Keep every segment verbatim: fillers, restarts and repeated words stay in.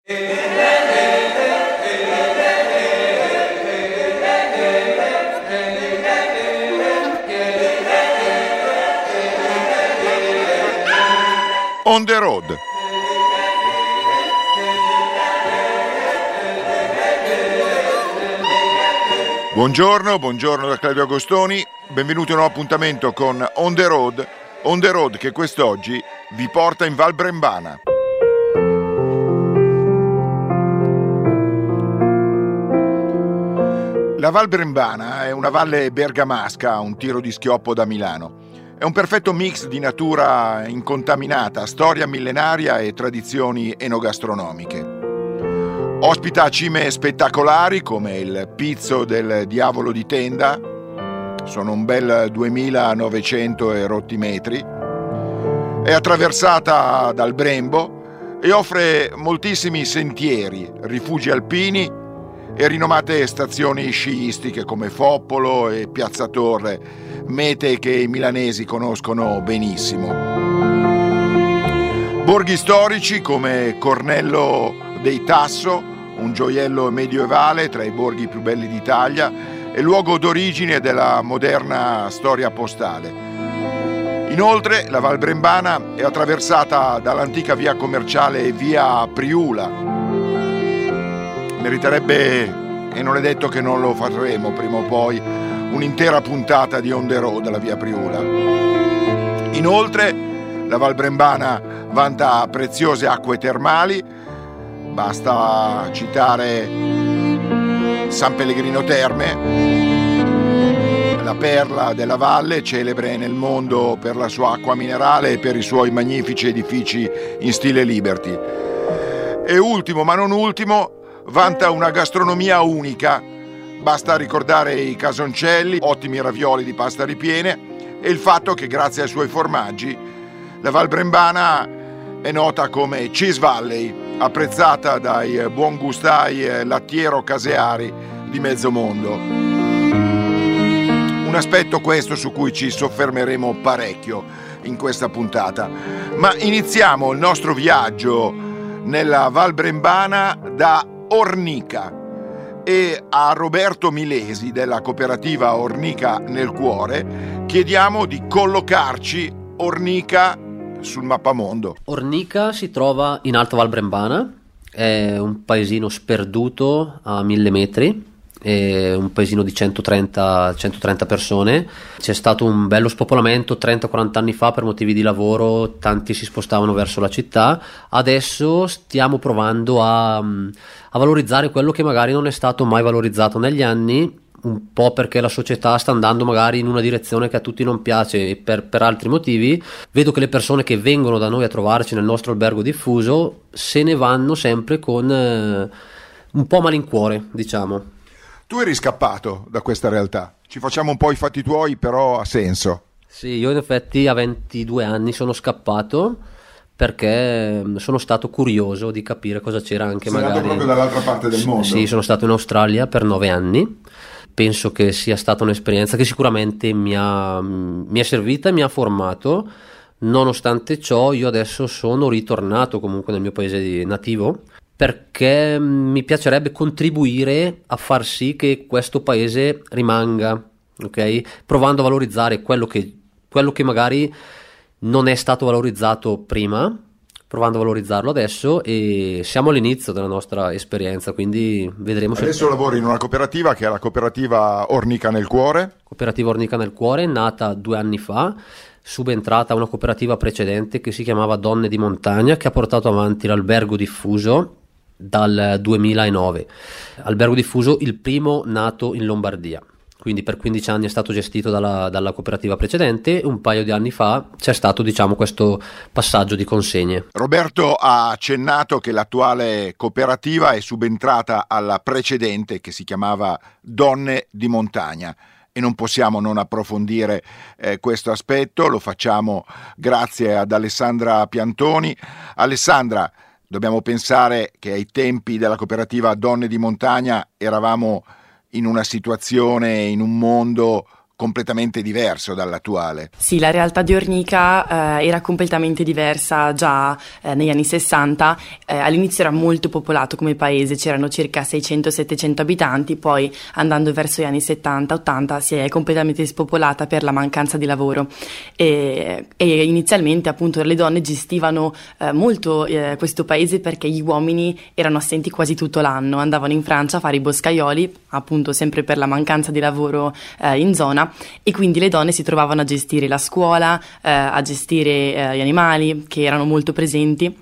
On the road. Buongiorno, buongiorno da Claudio Agostoni, benvenuti a un nuovo appuntamento con On the road, On the road che quest'oggi vi porta in Val Brembana. La Val Brembana è una valle bergamasca a un tiro di schioppo da Milano. È un perfetto mix di natura incontaminata, storia millenaria e tradizioni enogastronomiche. Ospita cime spettacolari come il Pizzo del Diavolo di Tenda, sono un bel duemilanovecento e rotti metri, è attraversata dal Brembo e offre moltissimi sentieri, rifugi alpini e rinomate stazioni sciistiche come Foppolo e Piazza Torre, mete che i milanesi conoscono benissimo. Borghi storici come Cornello dei Tasso, un gioiello medievale tra i borghi più belli d'Italia e luogo d'origine della moderna storia postale. Inoltre la Val Brembana è attraversata dall'antica via commerciale via Priula. Meriterebbe, e non è detto che non lo faremo prima o poi, un'intera puntata di On the road alla via Priula. Inoltre la Val Brembana vanta preziose acque termali, basta citare San Pellegrino Terme, la perla della valle, celebre nel mondo per la sua acqua minerale e per i suoi magnifici edifici in stile Liberty. E ultimo ma non ultimo, vanta una gastronomia unica, basta ricordare i casoncelli, ottimi ravioli di pasta ripiene e il fatto che grazie ai suoi formaggi la Val Brembana è nota come Cheese Valley, apprezzata dai buongustai lattiero-caseari di mezzo mondo. Un aspetto questo su cui ci soffermeremo parecchio in questa puntata, ma iniziamo il nostro viaggio nella Val Brembana da Ornica e a Roberto Milesi della cooperativa Ornica nel Cuore chiediamo di collocarci Ornica sul mappamondo. Ornica si trova in Alta Val Brembana, è un paesino sperduto a mille metri, è un paesino di centotrenta persone. C'è stato un bello spopolamento trenta quaranta anni fa per motivi di lavoro, tanti si spostavano verso la città. Adesso stiamo provando a, a valorizzare quello che magari non è stato mai valorizzato negli anni, un po' perché la società sta andando magari in una direzione che a tutti non piace e per, per altri motivi. Vedo che le persone che vengono da noi a trovarci nel nostro albergo diffuso se ne vanno sempre con eh, un po' malincuore, diciamo. Tu eri scappato da questa realtà, ci facciamo un po' i fatti tuoi, però ha senso. Sì, io in effetti a ventidue anni sono scappato perché sono stato curioso di capire cosa c'era anche Sei magari... Sei andato proprio dall'altra parte del mondo. Sì, sono stato in Australia per nove anni, penso che sia stata un'esperienza che sicuramente mi ha, mi è servita e mi ha formato. Nonostante ciò io adesso sono ritornato comunque nel mio paese di nativo, perché mi piacerebbe contribuire a far sì che questo paese rimanga, ok? Provando a valorizzare quello che, quello che magari non è stato valorizzato prima, provando a valorizzarlo adesso, e siamo all'inizio della nostra esperienza, quindi vedremo. Adesso se... lavori in una cooperativa che è la cooperativa Ornica nel Cuore. Cooperativa Ornica nel Cuore, nata due anni fa, subentrata a una cooperativa precedente che si chiamava Donne di Montagna, che ha portato avanti l'albergo diffuso dal duemilanove. Albergo diffuso, il primo nato in Lombardia, quindi per quindici anni è stato gestito dalla, dalla cooperativa precedente. Un paio di anni fa c'è stato, diciamo, questo passaggio di consegne. Roberto ha accennato che l'attuale cooperativa è subentrata alla precedente che si chiamava Donne di Montagna e non possiamo non approfondire eh, questo aspetto. Lo facciamo grazie ad Alessandra Piantoni. Alessandra, dobbiamo pensare che ai tempi della cooperativa Donne di Montagna eravamo in una situazione, in un mondo completamente diverso dall'attuale. Sì, la realtà di Ornica eh, era completamente diversa già eh, negli anni sessanta. Eh, all'inizio era molto popolato come paese, c'erano circa seicento settecento abitanti, poi andando verso gli anni settanta ottanta si è completamente spopolata per la mancanza di lavoro e, e inizialmente appunto le donne gestivano eh, molto eh, questo paese perché gli uomini erano assenti quasi tutto l'anno, andavano in Francia a fare i boscaioli, appunto sempre per la mancanza di lavoro eh, in zona, e quindi le donne si trovavano a gestire la scuola, eh, a gestire eh, gli animali che erano molto presenti.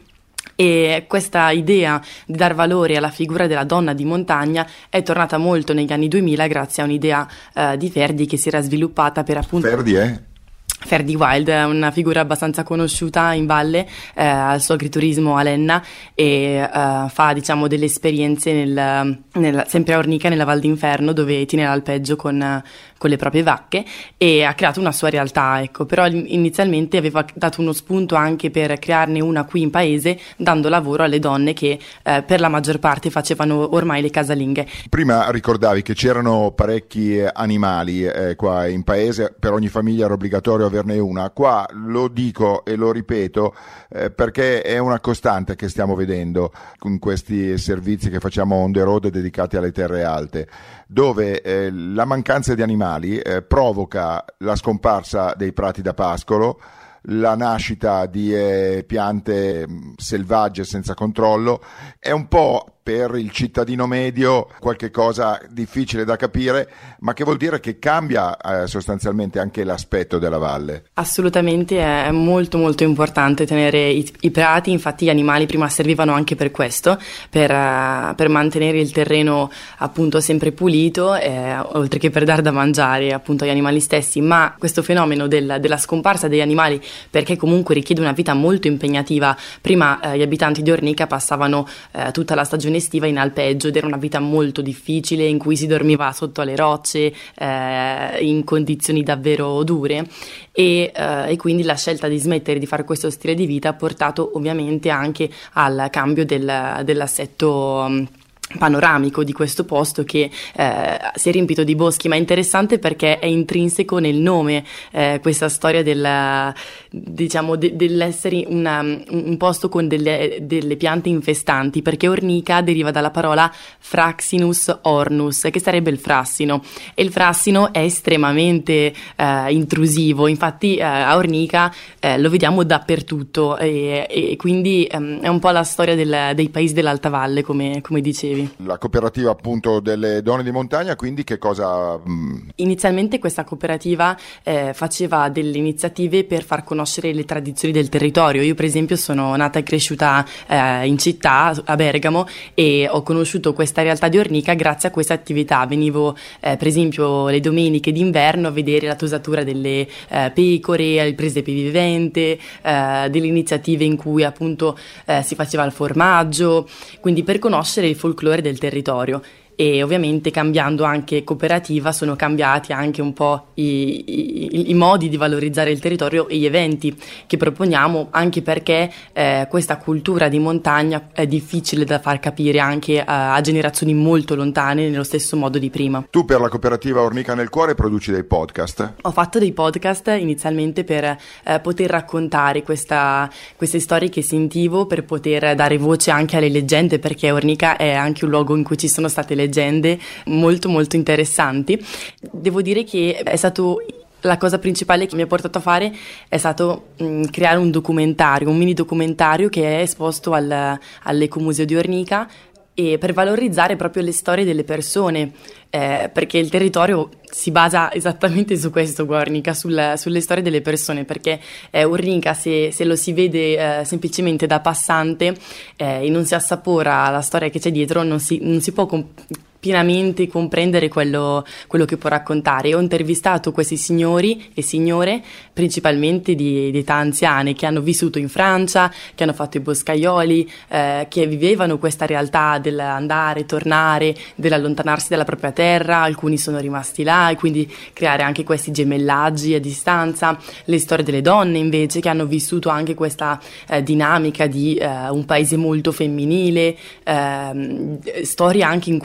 E questa idea di dar valore alla figura della donna di montagna è tornata molto negli anni duemila grazie a un'idea eh, di Ferdi che si era sviluppata per appunto... Ferdi, eh? Ferdi Wild è una figura abbastanza conosciuta in valle, eh, al suo agriturismo a Lenna e eh, fa diciamo delle esperienze nel, nel, sempre a Ornica nella Val d'Inferno dove tiene l'alpeggio con, con le proprie vacche e ha creato una sua realtà, ecco. Però inizialmente aveva dato uno spunto anche per crearne una qui in paese dando lavoro alle donne che eh, per la maggior parte facevano ormai le casalinghe. Prima ricordavi che c'erano parecchi animali eh, qua in paese, per ogni famiglia era obbligatorio averne una. Qua lo dico e lo ripeto eh, perché è una costante che stiamo vedendo con questi servizi che facciamo on the road dedicati alle terre alte, dove eh, la mancanza di animali eh, provoca la scomparsa dei prati da pascolo, la nascita di eh, piante mh, selvagge senza controllo. È un po' per il cittadino medio qualche cosa difficile da capire, ma che vuol dire che cambia eh, sostanzialmente anche l'aspetto della valle. Assolutamente, è molto molto importante tenere i, i prati, infatti gli animali prima servivano anche per questo, per, uh, per mantenere il terreno appunto sempre pulito, eh, oltre che per dar da mangiare appunto agli animali stessi, ma questo fenomeno del, della scomparsa degli animali, perché comunque richiede una vita molto impegnativa. Prima eh, gli abitanti di Ornica passavano eh, tutta la stagione estiva in alpeggio ed era una vita molto difficile in cui si dormiva sotto alle rocce eh, in condizioni davvero dure e, eh, e quindi la scelta di smettere di fare questo stile di vita ha portato ovviamente anche al cambio del, dell'assetto um, panoramico di questo posto che eh, si è riempito di boschi, ma è interessante perché è intrinseco nel nome eh, questa storia del, diciamo de, dell'essere una, un posto con delle, delle piante infestanti, perché Ornica deriva dalla parola Fraxinus ornus, che sarebbe il frassino, e il frassino è estremamente eh, intrusivo, infatti eh, a Ornica eh, lo vediamo dappertutto e, e quindi ehm, è un po' la storia del, dei paesi dell'Alta Valle, come, come dicevi. La cooperativa appunto delle donne di montagna, quindi che cosa? Mh... Inizialmente questa cooperativa eh, faceva delle iniziative per far conoscere le tradizioni del territorio. Io per esempio sono nata e cresciuta eh, in città, a Bergamo, e ho conosciuto questa realtà di Ornica grazie a questa attività. Venivo eh, per esempio le domeniche d'inverno a vedere la tosatura delle eh, pecore, il presepe vivente, eh, delle iniziative in cui appunto eh, si faceva il formaggio, quindi per conoscere il folklore del territorio. E ovviamente cambiando anche cooperativa sono cambiati anche un po' i, i, i modi di valorizzare il territorio e gli eventi che proponiamo, anche perché eh, questa cultura di montagna è difficile da far capire anche a, a generazioni molto lontane nello stesso modo di prima. Tu per la cooperativa Ornica nel Cuore produci dei podcast? Ho fatto dei podcast inizialmente per eh, poter raccontare questa, queste storie che sentivo, per poter dare voce anche alle leggende, perché Ornica è anche un luogo in cui ci sono state leggende molto molto interessanti. Devo dire che è stato la cosa principale che mi ha portato a fare è stato mh, creare un documentario, un mini documentario che è esposto al, all'Ecomuseo di Ornica, e per valorizzare proprio le storie delle persone, eh, perché il territorio si basa esattamente su questo, Ornica, sul, sulle storie delle persone, perché eh, Ornica se, se lo si vede eh, semplicemente da passante eh, e non si assapora la storia che c'è dietro, non si, non si può comp- pienamente comprendere quello, quello che può raccontare. Ho intervistato questi signori e signore, principalmente di, di età anziane, che hanno vissuto in Francia, che hanno fatto i boscaioli, eh, che vivevano questa realtà dell'andare, tornare, dell'allontanarsi dalla propria terra. Alcuni sono rimasti là e quindi creare anche questi gemellaggi a distanza. Le storie delle donne invece, che hanno vissuto anche questa eh, dinamica di eh, un paese molto femminile, eh, storie anche in cui non era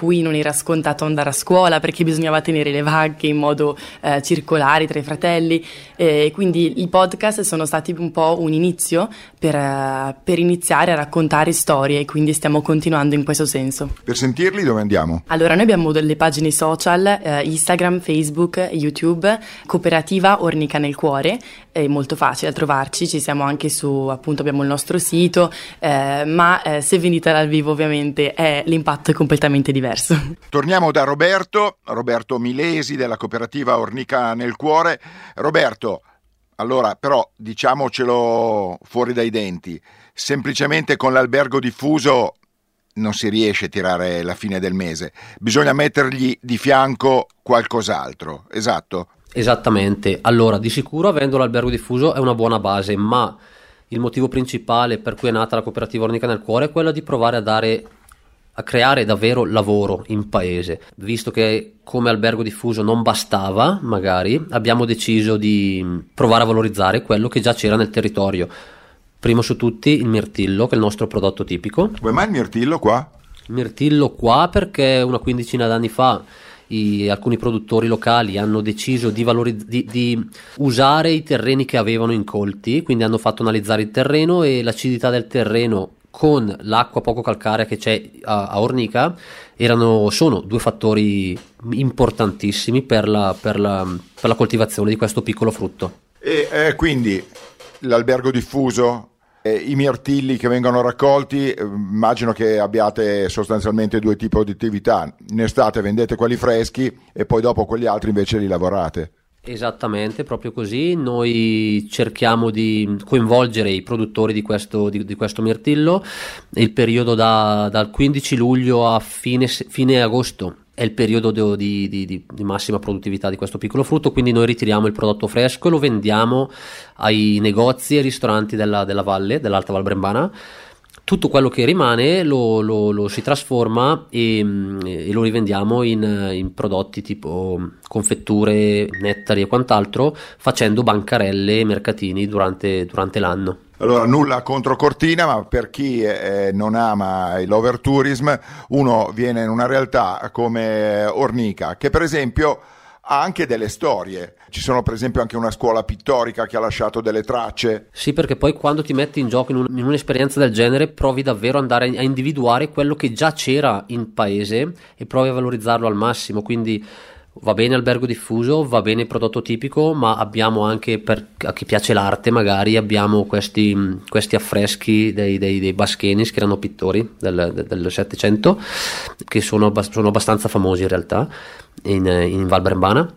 era scontato andare a scuola perché bisognava tenere le vacche in modo eh, circolare tra i fratelli, e quindi i podcast sono stati un po' un inizio per, uh, per iniziare a raccontare storie, e quindi stiamo continuando in questo senso. Per sentirli dove andiamo? Allora, noi abbiamo delle pagine social, eh, Instagram, Facebook, YouTube, Cooperativa Ornica nel Cuore, è molto facile da trovarci, ci siamo anche su, appunto abbiamo il nostro sito, eh, ma eh, se venite dal vivo ovviamente è, l'impatto è completamente diverso. Torniamo da Roberto, Roberto Milesi della Cooperativa Ornica nel Cuore. Roberto, allora però diciamocelo fuori dai denti, semplicemente con l'albergo diffuso non si riesce a tirare la fine del mese, bisogna mettergli di fianco qualcos'altro, esatto? Esattamente, allora di sicuro avendo l'albergo diffuso è una buona base, ma il motivo principale per cui è nata la Cooperativa Ornica nel Cuore è quello di provare a dare a creare davvero lavoro in paese. Visto che come albergo diffuso non bastava, magari abbiamo deciso di provare a valorizzare quello che già c'era nel territorio. Primo su tutti il mirtillo, che è il nostro prodotto tipico. Come mai il mirtillo qua? Il mirtillo qua perché una quindicina d'anni fa I, alcuni produttori locali hanno deciso di, valorizz- di, di usare i terreni che avevano incolti, quindi hanno fatto analizzare il terreno e l'acidità del terreno con l'acqua poco calcarea che c'è a, a Ornica erano, sono due fattori importantissimi per la, per la, per la coltivazione di questo piccolo frutto. E eh, quindi l'albergo diffuso, eh, i mirtilli che vengono raccolti, eh, immagino che abbiate sostanzialmente due tipi di attività. In estate vendete quelli freschi e poi dopo quelli altri invece li lavorate. Esattamente, proprio così. Noi cerchiamo di coinvolgere i produttori di questo, di, di questo mirtillo. Il periodo da, dal quindici luglio a fine, fine agosto è il periodo di, di, di, di massima produttività di questo piccolo frutto, quindi noi ritiriamo il prodotto fresco e lo vendiamo ai negozi e ristoranti della, della valle, dell'Alta Val Brembana. Tutto quello che rimane lo, lo, lo si trasforma e, e lo rivendiamo in, in prodotti tipo confetture, nettari e quant'altro, facendo bancarelle e mercatini durante, durante l'anno. Allora, nulla contro Cortina, ma per chi eh, non ama il l'overtourism, uno viene in una realtà come Ornica, che per esempio ha anche delle storie. Ci sono per esempio anche una scuola pittorica che ha lasciato delle tracce. Sì, perché poi quando ti metti in gioco in, un, in un'esperienza del genere provi davvero ad andare a individuare quello che già c'era in paese e provi a valorizzarlo al massimo, quindi va bene albergo diffuso, va bene prodotto tipico, ma abbiamo anche, per a chi piace l'arte magari, abbiamo questi, questi affreschi dei, dei, dei Baschenis, che erano pittori del, del, del Settecento, che sono, sono abbastanza famosi in realtà in, in Val Brembana.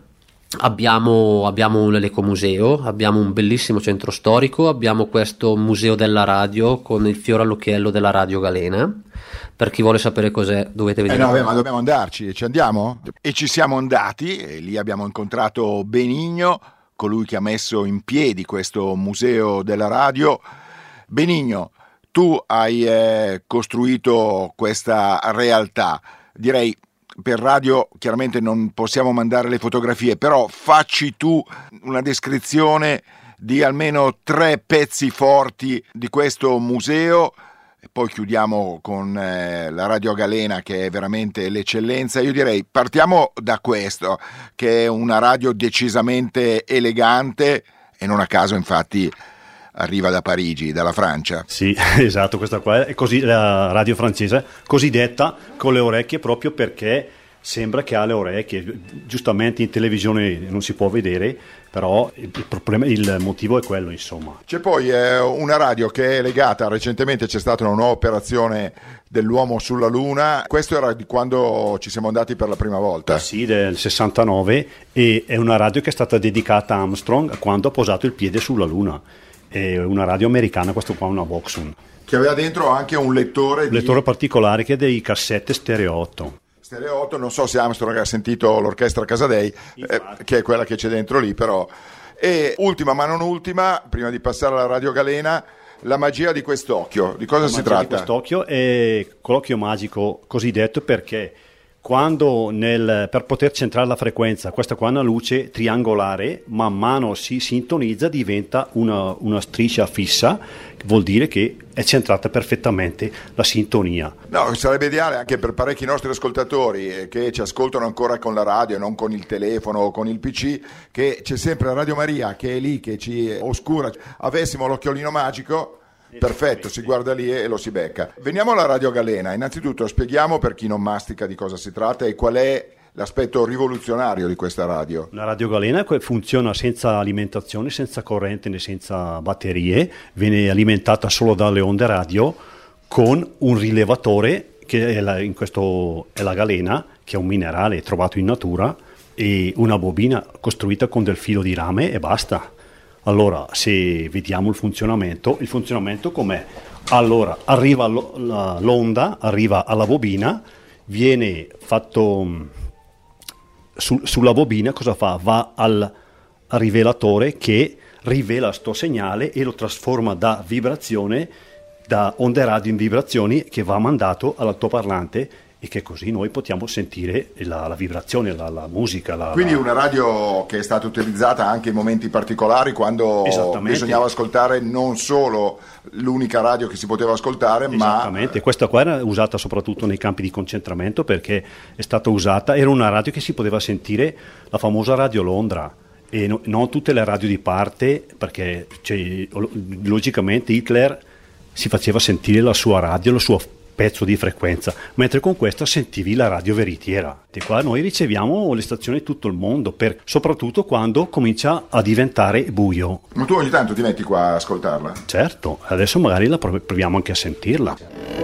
Abbiamo, abbiamo un ecomuseo, abbiamo un bellissimo centro storico, abbiamo questo museo della radio con il fiore all'occhiello della Radio Galena. Per chi vuole sapere cos'è dovete vedere. Eh no, beh, ma dobbiamo andarci, ci andiamo? E ci siamo andati, e lì abbiamo incontrato Benigno, colui che ha messo in piedi questo museo della radio. Benigno, tu hai eh, costruito questa realtà, direi. Per radio chiaramente non possiamo mandare le fotografie, però facci tu una descrizione di almeno tre pezzi forti di questo museo e poi chiudiamo con eh, la Radio Galena, che è veramente l'eccellenza. Io direi partiamo da questo, che è una radio decisamente elegante e non a caso infatti arriva da Parigi, dalla Francia. Sì, esatto, questa qua è così, la radio francese, cosiddetta con le orecchie, proprio perché sembra che ha le orecchie. Giustamente in televisione non si può vedere, però il, problema, il motivo è quello, insomma. C'è poi eh, una radio che è legata, recentemente c'è stata una nuova operazione dell'uomo sulla Luna, questo era di quando ci siamo andati per la prima volta. Sì, del sessantanove, e è una radio che è stata dedicata a Armstrong quando ha posato il piede sulla Luna. È una radio americana, questo qua è una Voxon, che aveva dentro anche un lettore un di... lettore particolare che è dei cassette stereo otto. Stereo otto, non so se Armstrong ha sentito l'orchestra Casadei, eh, che è quella che c'è dentro lì, però. E ultima ma non ultima, prima di passare alla Radio Galena, la magia di quest'occhio. Di cosa la si magia tratta? Di quest'occhio è colloquio magico cosiddetto perché quando nel, per poter centrare la frequenza, questa qua è una luce triangolare, man mano si sintonizza, diventa una, una striscia fissa, che vuol dire che è centrata perfettamente la sintonia. No, sarebbe ideale anche per parecchi nostri ascoltatori che ci ascoltano ancora con la radio e non con il telefono o con il P C, che c'è sempre Radio Maria che è lì, che ci oscura. Avessimo l'occhiolino magico, perfetto, si guarda lì e lo si becca. Veniamo alla Radio Galena. Innanzitutto spieghiamo per chi non mastica di cosa si tratta e qual è l'aspetto rivoluzionario di questa radio. La Radio Galena funziona senza alimentazione, senza corrente né senza batterie, viene alimentata solo dalle onde radio con un rilevatore che è la, in questo è la galena, che è un minerale trovato in natura, e una bobina costruita con del filo di rame e basta. Allora, se vediamo il funzionamento, il funzionamento com'è? Allora, arriva l'onda, arriva alla bobina, viene fatto su, sulla bobina, cosa fa? Va al rivelatore che rivela sto segnale e lo trasforma da vibrazione, da onde radio in vibrazioni, che va mandato all'altoparlante, e che così noi possiamo sentire la, la vibrazione, la, la musica. La, Quindi la... una radio che è stata utilizzata anche in momenti particolari, quando bisognava ascoltare non solo l'unica radio che si poteva ascoltare, Esattamente. ma... Esattamente, questa qua era usata soprattutto nei campi di concentramento, perché è stata usata, era una radio che si poteva sentire, la famosa Radio Londra, e no, non tutte le radio di parte, perché cioè, logicamente Hitler si faceva sentire la sua radio, la sua pezzo di frequenza, mentre con questa sentivi la radio veritiera. E qua noi riceviamo le stazioni di tutto il mondo, per, soprattutto quando comincia a diventare buio. Ma tu ogni tanto ti metti qua a ascoltarla? Certo, adesso magari la proviamo anche a sentirla.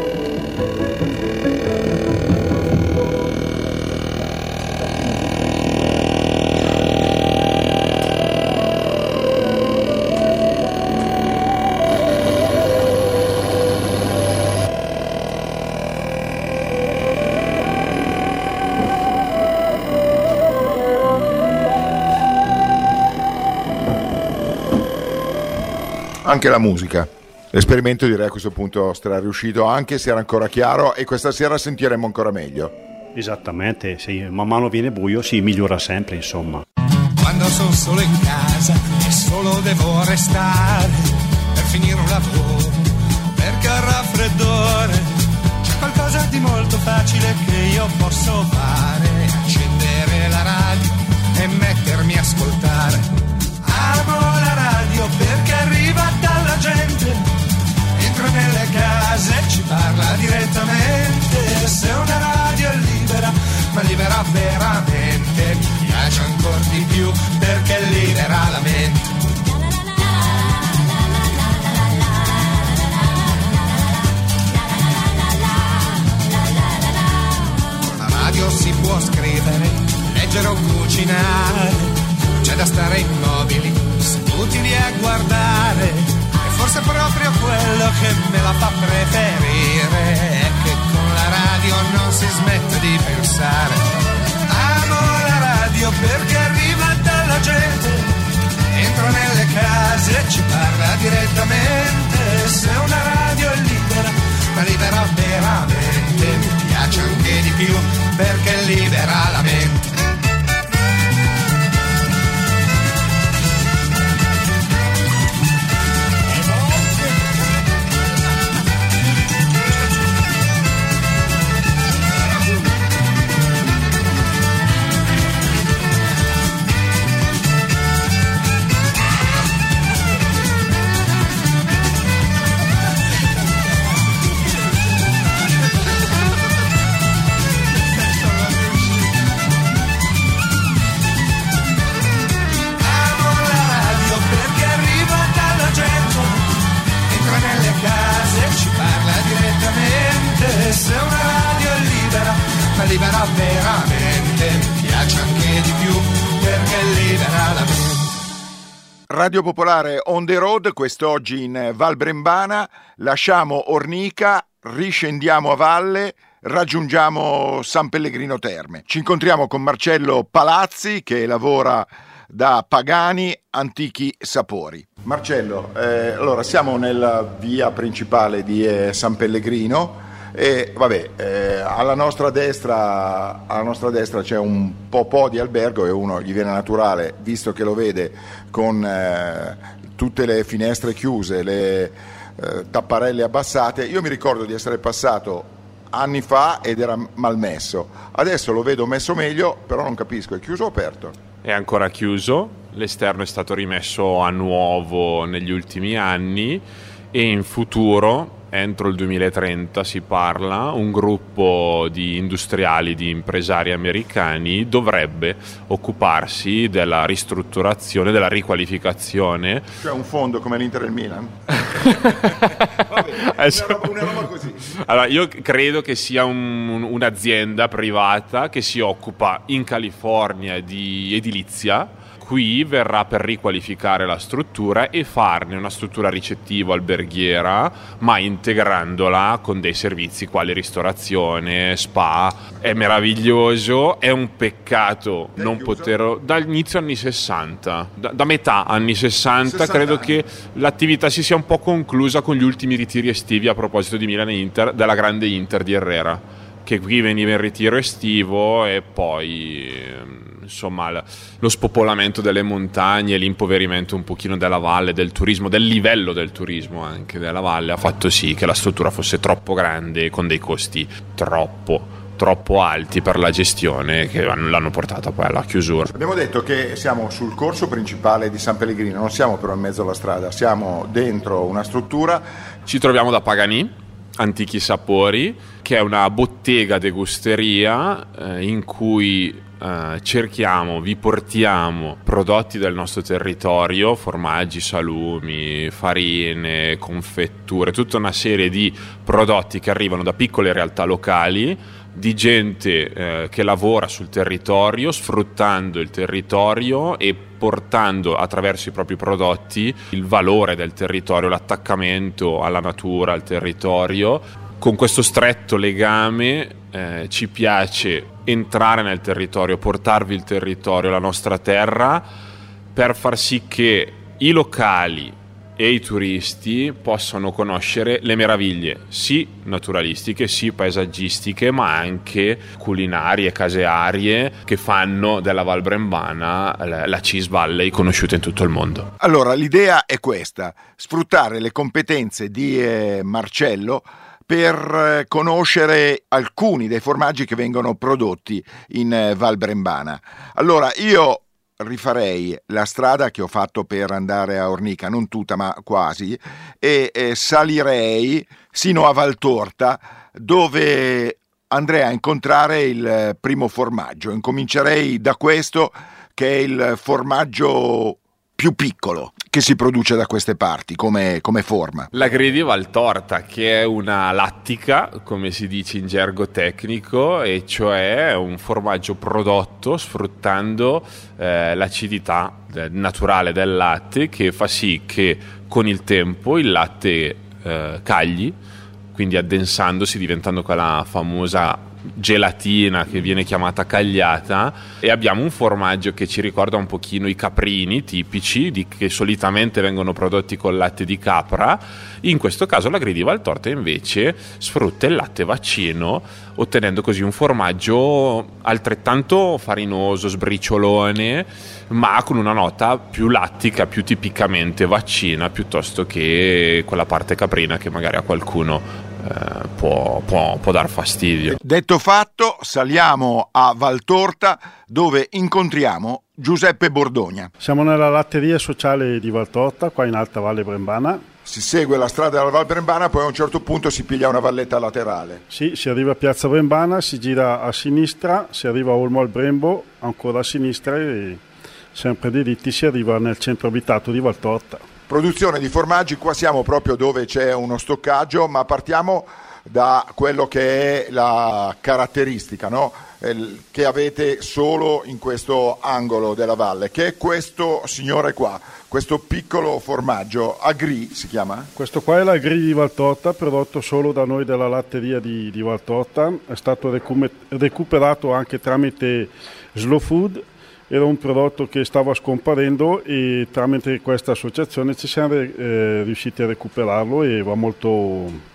Anche la musica. L'esperimento direi a questo punto sarà riuscito, anche se era ancora chiaro, e questa sera sentiremo ancora meglio. Esattamente, sì, man mano viene buio si migliora sempre, insomma. Quando sono solo in casa e solo devo restare per finire un lavoro, perché ho raffreddore, c'è qualcosa di molto facile che io posso fare: accendere la radio e mettermi a ascoltare. Amo la radio perché arriva dalla gente, entra nelle case e ci parla direttamente. Se una radio è libera, ma libera veramente, mi piace ancora di più perché libera la mente. Con la radio si può scrivere, leggere o cucinare, c'è da stare immobili, seduti lì a guardare, e forse proprio quello che me la fa preferire è che con la radio non si smette di pensare. Amo la radio perché arriva dalla gente, entra nelle case e ci parla direttamente. Se una radio è libera, ma libera veramente, mi piace anche di più perché libera la mente. Se una radio è libera, ma libera veramente, mi piace anche di più perché libera la mente. Radio Popolare on the road, quest'oggi in Val Brembana. Lasciamo Ornica, riscendiamo a valle, raggiungiamo San Pellegrino Terme. Ci incontriamo con Marcello Palazzi, che lavora da Pagani Antichi Sapori. Marcello, eh, allora siamo nella via principale di eh, San Pellegrino. E vabbè, eh, alla nostra destra alla nostra destra c'è un po' po' di albergo e uno gli viene naturale, visto che lo vede con eh, tutte le finestre chiuse, le eh, tapparelle abbassate. Io mi ricordo di essere passato anni fa ed era malmesso, adesso lo vedo messo meglio, però non capisco, è chiuso o aperto? È ancora chiuso, l'esterno è stato rimesso a nuovo negli ultimi anni e in futuro, entro il duemilatrenta si parla, un gruppo di industriali, di impresari americani dovrebbe occuparsi della ristrutturazione, della riqualificazione. Cioè un fondo come l'Inter e il Milan? Vabbè, una, roba, una roba così. Allora, io credo che sia un, un'azienda privata che si occupa in California di edilizia. Qui verrà per riqualificare la struttura e farne una struttura ricettivo-alberghiera, ma integrandola con dei servizi quali ristorazione, spa. È meraviglioso, è un peccato non poterlo. Dall'inizio anni sessanta, da, da metà anni sessanta, credo anni. Che l'attività si sia un po' conclusa con gli ultimi ritiri estivi, a proposito di Milan e Inter, della grande Inter di Herrera, che qui veniva in ritiro estivo e poi insomma lo spopolamento delle montagne, l'impoverimento un pochino della valle, del turismo, del livello del turismo anche della valle ha fatto sì che la struttura fosse troppo grande con dei costi troppo troppo alti per la gestione, che l'hanno portata poi alla chiusura. Abbiamo detto che siamo sul corso principale di San Pellegrino, non siamo però in mezzo alla strada, siamo dentro una struttura. Ci troviamo da Pagani, Antichi Sapori, che è una bottega degusteria eh, in cui eh, cerchiamo, vi portiamo prodotti del nostro territorio, formaggi, salumi, farine, confetture, tutta una serie di prodotti che arrivano da piccole realtà locali, di gente eh, che lavora sul territorio, sfruttando il territorio e portando attraverso i propri prodotti il valore del territorio, l'attaccamento alla natura, al territorio. Con questo stretto legame eh, ci piace entrare nel territorio, portarvi il territorio, la nostra terra, per far sì che i locali e i turisti possano conoscere le meraviglie sì naturalistiche, sì paesaggistiche, ma anche culinarie, casearie, che fanno della Val Brembana la Cheese Valley conosciuta in tutto il mondo. Allora, l'idea è questa: sfruttare le competenze di eh, Marcello per conoscere alcuni dei formaggi che vengono prodotti in eh, Val Brembana. Allora, io rifarei la strada che ho fatto per andare a Ornica, non tutta ma quasi, e eh, salirei sino a Valtorta, dove andrei a incontrare il primo formaggio. Incomincerei da questo, che è il formaggio più piccolo che si produce da queste parti come, come forma. La Gredi Valtorta, che è una lattica, come si dice in gergo tecnico, e cioè un formaggio prodotto sfruttando eh, l'acidità naturale del latte, che fa sì che con il tempo il latte eh, cagli, quindi addensandosi, diventando quella famosa gelatina che viene chiamata cagliata, e abbiamo un formaggio che ci ricorda un pochino i caprini tipici di, che solitamente vengono prodotti col latte di capra. In questo caso la Gredi Valtorta invece sfrutta il latte vaccino, ottenendo così un formaggio altrettanto farinoso, sbriciolone, ma con una nota più lattica, più tipicamente vaccina, piuttosto che quella parte caprina che magari a qualcuno Eh, può, può, può dar fastidio. Detto fatto, saliamo a Valtorta, dove incontriamo Giuseppe Bordogna. Siamo nella latteria sociale di Valtorta, qua in Alta Valle Brembana. Si segue la strada della Val Brembana, poi a un certo punto si piglia una valletta laterale. Sì, si arriva a Piazza Brembana, si gira a sinistra, si arriva a Olmo al Brembo, ancora a sinistra, e sempre diritti si arriva nel centro abitato di Valtorta. Produzione di formaggi, qua siamo proprio dove c'è uno stoccaggio, ma partiamo da quello che è la caratteristica, no? eh, che avete solo in questo angolo della valle, che è questo signore qua, questo piccolo formaggio, Agri si chiama? Questo qua è l'Agri di Valtorta, prodotto solo da noi della latteria di, di Valtorta, è stato recu- recuperato anche tramite Slow Food. Era un prodotto che stava scomparendo e tramite questa associazione ci siamo eh, riusciti a recuperarlo, e va molto,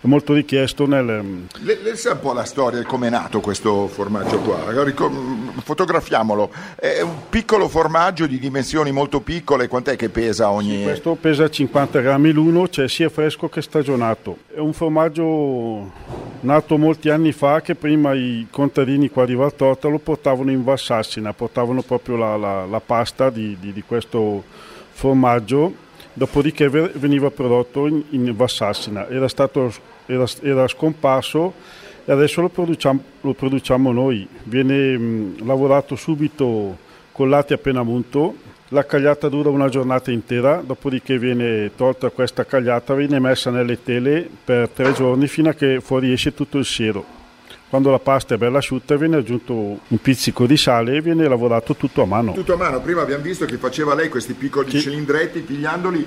è molto richiesto nel... Le, le sa un po' la storia di come è nato questo formaggio qua? Fotografiamolo. È un piccolo formaggio di dimensioni molto piccole, quant'è che pesa ogni... Sì, questo pesa cinquanta grammi l'uno, cioè sia fresco che stagionato. È un formaggio nato molti anni fa, che prima i contadini qua di Valtorta lo portavano in Valsassina, portavano proprio la, la, la pasta di, di, di questo formaggio, dopodiché veniva prodotto in, in Valsassina, era, stato, era, era scomparso e adesso lo produciamo, lo produciamo noi. Viene mh, lavorato subito con latte appena munto, la cagliata dura una giornata intera, dopodiché viene tolta questa cagliata, viene messa nelle tele per tre giorni fino a che fuoriesce tutto il siero. Quando la pasta è bella asciutta viene aggiunto un pizzico di sale e viene lavorato tutto a mano. Tutto a mano, prima abbiamo visto che faceva lei questi piccoli sì. cilindretti pigliandoli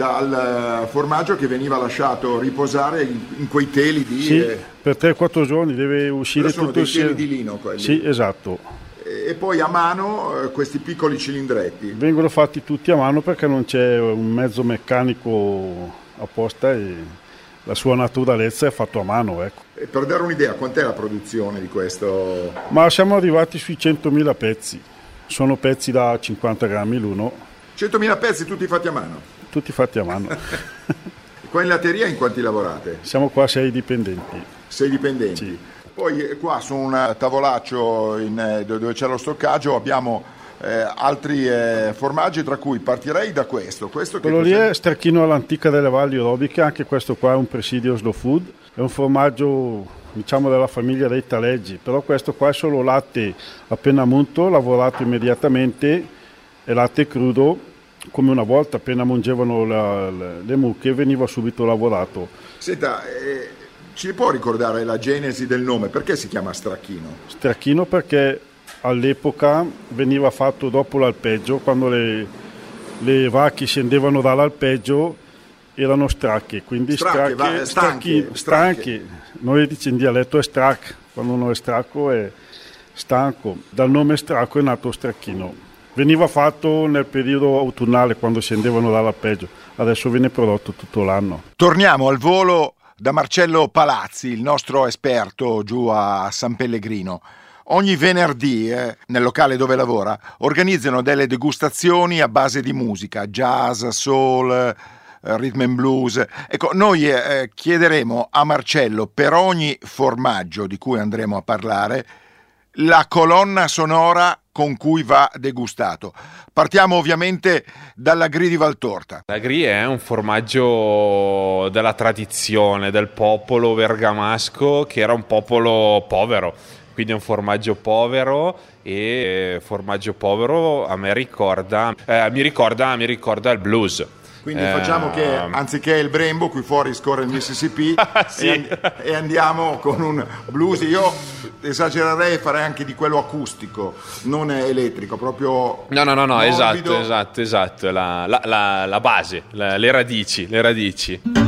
dal formaggio che veniva lasciato riposare in, in quei teli di... Sì, eh... per tre quattro giorni deve uscire sono tutto il siero. Sono dei teli di lino quelli? Sì, esatto. E poi a mano eh, questi piccoli cilindretti? Vengono fatti tutti a mano perché non c'è un mezzo meccanico apposta e la sua naturalezza è fatto a mano, ecco. E per dare un'idea, quant'è la produzione di questo? Ma siamo arrivati sui centomila pezzi, sono pezzi da cinquanta grammi l'uno. centomila pezzi tutti fatti a mano? Tutti fatti a mano. Qua in latteria in quanti lavorate? Siamo qua sei dipendenti. Sei dipendenti? Sì. Poi qua su un tavolaccio in, dove c'è lo stoccaggio abbiamo eh, altri eh, formaggi, tra cui partirei da questo. questo Quello lì è stracchino all'antica delle valli orobiche, anche questo qua è un presidio slow food, è un formaggio diciamo della famiglia dei taleggi, però questo qua è solo latte appena munto, lavorato immediatamente, è latte crudo, come una volta appena mungevano la, le, le mucche veniva subito lavorato. Senta, eh... ci può ricordare la genesi del nome? Perché si chiama stracchino? Stracchino perché all'epoca veniva fatto dopo l'alpeggio, quando le, le vacche scendevano dall'alpeggio erano stracche, quindi stracche, stracche, va, stanche, stanche. Noi diciamo in dialetto è strac, quando uno è stracco è stanco. Dal nome stracco è nato stracchino. Veniva fatto nel periodo autunnale quando scendevano dall'alpeggio, adesso viene prodotto tutto l'anno. Torniamo al volo da Marcello Palazzi, il nostro esperto giù a San Pellegrino. Ogni venerdì, eh, nel locale dove lavora, organizzano delle degustazioni a base di musica, jazz, soul, eh, rhythm and blues. Ecco, noi eh, chiederemo a Marcello, per ogni formaggio di cui andremo a parlare, la colonna sonora con cui va degustato. Partiamo ovviamente dalla Gri di Valtorta. La Gri è un formaggio della tradizione, del popolo bergamasco, che era un popolo povero, quindi è un formaggio povero, e formaggio povero a me ricorda, eh, mi ricorda, mi ricorda il blues. Quindi facciamo che anziché il Brembo, qui fuori scorre il Mississippi, sì. e, e andiamo con un blues. Io esagererei e farei anche di quello acustico, non elettrico, proprio no no no, no morbido. esatto esatto esatto la, la, la, la base, la, le radici le radici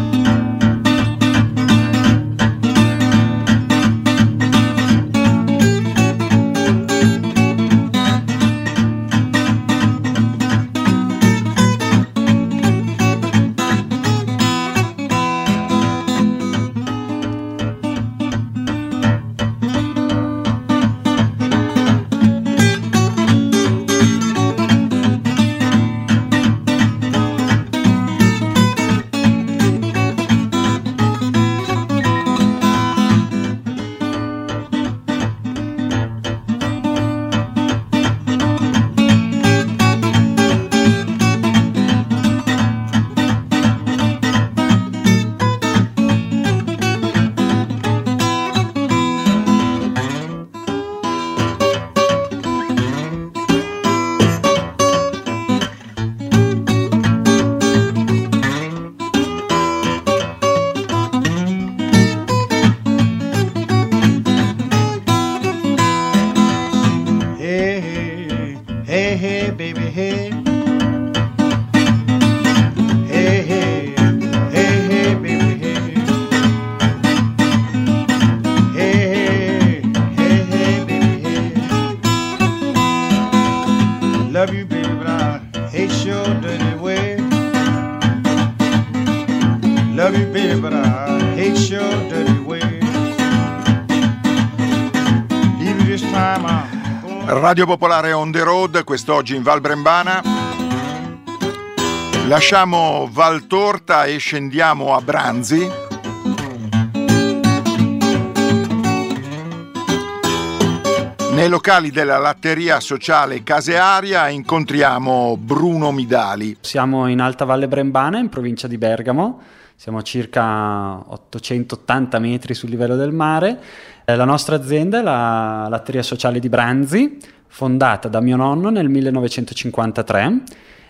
Love you, baby, but I hate your Radio Popolare on the road, quest'oggi in Val Brembana. Lasciamo Val Torta e scendiamo a Branzi. Nei locali della latteria sociale Casearia incontriamo Bruno Midali. Siamo in Alta Valle Brembana, in provincia di Bergamo. Siamo a circa ottocentottanta metri sul livello del mare. Eh, la nostra azienda è la latteria sociale di Branzi, fondata da mio nonno nel millenovecentocinquantatré,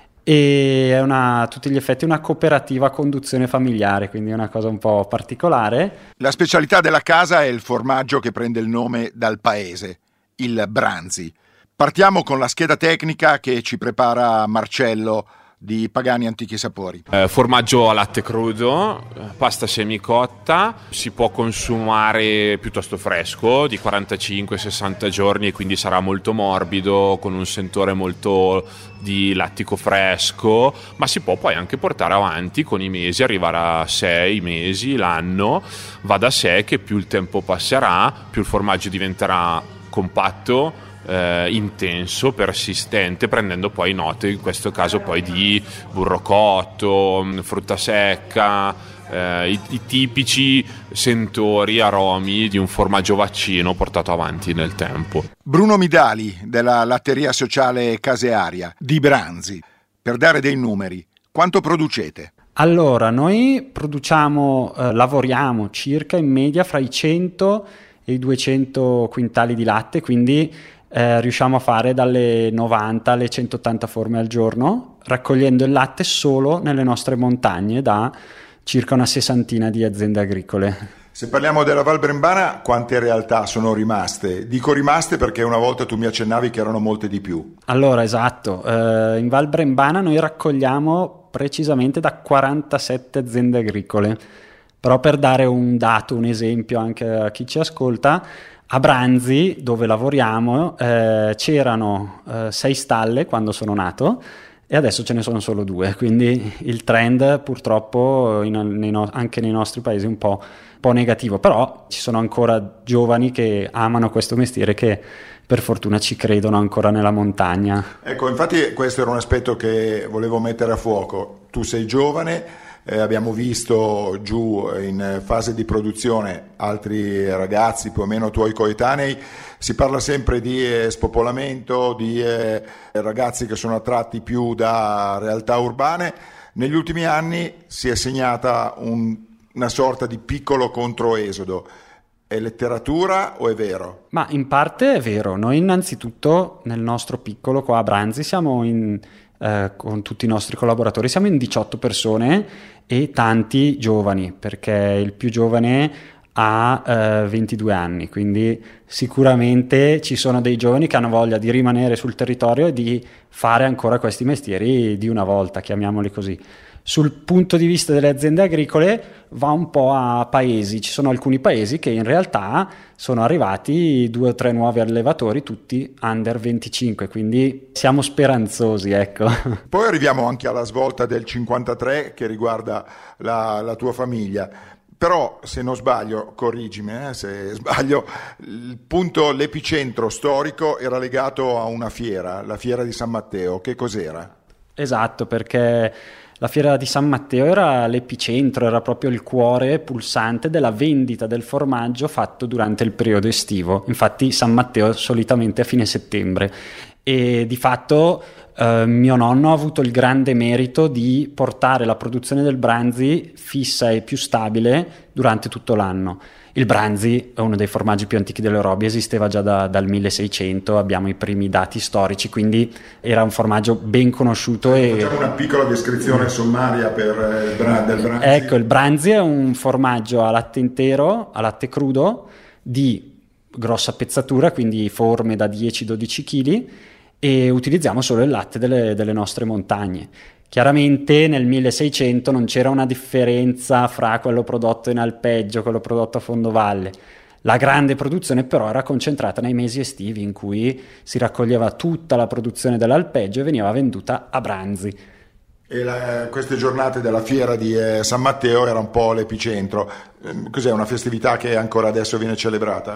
e è una, a tutti gli effetti una cooperativa a conduzione familiare, quindi è una cosa un po' particolare. La specialità della casa è il formaggio che prende il nome dal paese, il Branzi. Partiamo con la scheda tecnica che ci prepara Marcello di Pagani Antichi Sapori. Eh, formaggio a latte crudo, pasta semicotta, si può consumare piuttosto fresco, di quarantacinque sessanta giorni, e quindi sarà molto morbido, con un sentore molto di lattico fresco, ma si può poi anche portare avanti con i mesi, arrivare a sei mesi, l'anno. Va da sé che più il tempo passerà, più il formaggio diventerà compatto, Eh, intenso, persistente, prendendo poi note, in questo caso poi di burro cotto, frutta secca, eh, i, i tipici sentori, aromi di un formaggio vaccino portato avanti nel tempo. Bruno Midali della latteria sociale Casearia di Branzi. Per dare dei numeri, quanto producete? Allora, noi produciamo, eh, lavoriamo circa in media fra i cento e i duecento quintali di latte, quindi Eh, riusciamo a fare dalle novanta alle centottanta forme al giorno, raccogliendo il latte solo nelle nostre montagne da circa una sessantina di aziende agricole. Se parliamo della Val Brembana, quante realtà sono rimaste? Dico rimaste perché una volta tu mi accennavi che erano molte di più. Allora, esatto, eh, in Val Brembana noi raccogliamo precisamente da quarantasette aziende agricole, però per dare un dato, un esempio anche a chi ci ascolta, a Branzi, dove lavoriamo, eh, c'erano eh, sei stalle quando sono nato e adesso ce ne sono solo due, quindi il trend purtroppo in, nei no, anche nei nostri paesi è un po', un po' negativo, però ci sono ancora giovani che amano questo mestiere, che per fortuna ci credono ancora nella montagna. Ecco, infatti questo era un aspetto che volevo mettere a fuoco. Tu sei giovane, Eh, abbiamo visto giù in fase di produzione altri ragazzi più o meno tuoi coetanei, si parla sempre di eh, spopolamento, di eh, ragazzi che sono attratti più da realtà urbane. Negli ultimi anni si è segnata un, una sorta di piccolo controesodo. È letteratura o è vero? Ma in parte è vero. Noi innanzitutto nel nostro piccolo qua a Branzi siamo in... Eh, con tutti i nostri collaboratori siamo in diciotto persone e tanti giovani, perché il più giovane ha eh, ventidue anni, quindi sicuramente ci sono dei giovani che hanno voglia di rimanere sul territorio e di fare ancora questi mestieri di una volta, chiamiamoli così. Sul punto di vista delle aziende agricole va un po' a paesi, ci sono alcuni paesi che in realtà sono arrivati due o tre nuovi allevatori, tutti under venticinque, quindi siamo speranzosi, ecco. Poi arriviamo anche alla svolta del cinquantatré che riguarda la, la tua famiglia. Però se non sbaglio, correggimi eh, se sbaglio, il punto, l'epicentro storico era legato a una fiera, la fiera di San Matteo. Che cos'era? Esatto, perché la fiera di San Matteo era l'epicentro, era proprio il cuore pulsante della vendita del formaggio fatto durante il periodo estivo. Infatti San Matteo solitamente a fine settembre. E di fatto eh, mio nonno ha avuto il grande merito di portare la produzione del Branzi fissa e più stabile durante tutto l'anno. Il Branzi è uno dei formaggi più antichi dell'Europa, esisteva già da, dal milleseicento, abbiamo i primi dati storici, quindi era un formaggio ben conosciuto. E... Facciamo una piccola descrizione sommaria per il bra- del Branzi. Ecco, il Branzi è un formaggio a latte intero, a latte crudo, di grossa pezzatura, quindi forme da dieci dodici chili, e utilizziamo solo il latte delle, delle nostre montagne. Chiaramente nel milleseicento non c'era una differenza fra quello prodotto in alpeggio e quello prodotto a fondovalle. La grande produzione però era concentrata nei mesi estivi, in cui si raccoglieva tutta la produzione dell'alpeggio e veniva venduta a Branzi. E la, queste giornate della fiera di eh, San Matteo era un po' l'epicentro. Cos'è, una festività che ancora adesso viene celebrata?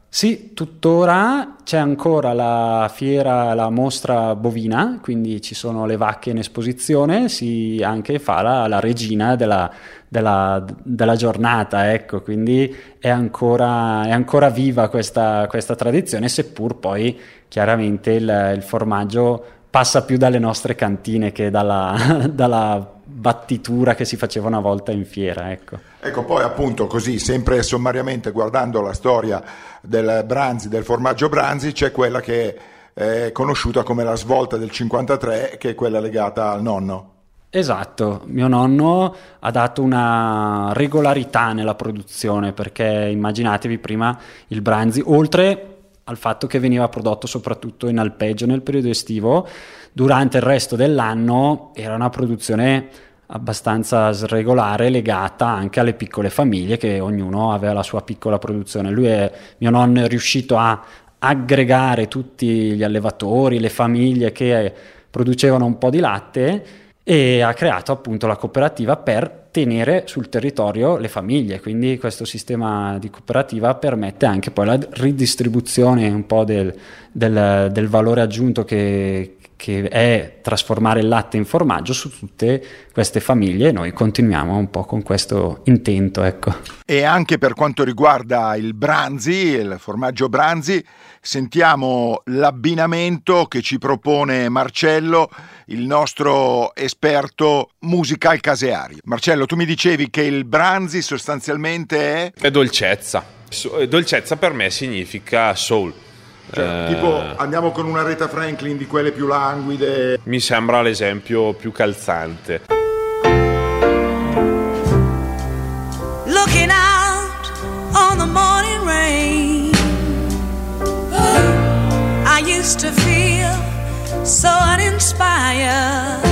Sì, tuttora c'è ancora la fiera, la mostra bovina, quindi ci sono le vacche in esposizione, si anche fa la, la regina della, della, della giornata, ecco, quindi è ancora, è ancora viva questa, questa tradizione, seppur poi chiaramente il, il formaggio passa più dalle nostre cantine che dalla, dalla battitura che si faceva una volta in fiera, ecco. Ecco, poi appunto così, sempre sommariamente guardando la storia del Branzi, del formaggio Branzi, c'è quella che è conosciuta come la svolta del cinquantatré, che è quella legata al nonno. Esatto, mio nonno ha dato una regolarità nella produzione, perché immaginatevi prima il Branzi, oltre al fatto che veniva prodotto soprattutto in alpeggio nel periodo estivo, durante il resto dell'anno era una produzione abbastanza sregolare, legata anche alle piccole famiglie, che ognuno aveva la sua piccola produzione. Lui è, mio nonno è riuscito a aggregare tutti gli allevatori, le famiglie che producevano un po' di latte, e ha creato appunto la cooperativa per tenere sul territorio le famiglie. Quindi questo sistema di cooperativa permette anche poi la ridistribuzione un po' del, del, del valore aggiunto che, che è trasformare il latte in formaggio su tutte queste famiglie, e noi continuiamo un po' con questo intento, ecco. E anche per quanto riguarda il Branzi, il formaggio Branzi, sentiamo l'abbinamento che ci propone Marcello, il nostro esperto musical caseario. Marcello, tu mi dicevi che il Branzi sostanzialmente è... È dolcezza. So- dolcezza per me significa soul. Cioè, eh... tipo andiamo con una Aretha Franklin di quelle più languide. Mi sembra l'esempio più calzante. Looking out on the morning rain, I used to feel so uninspired,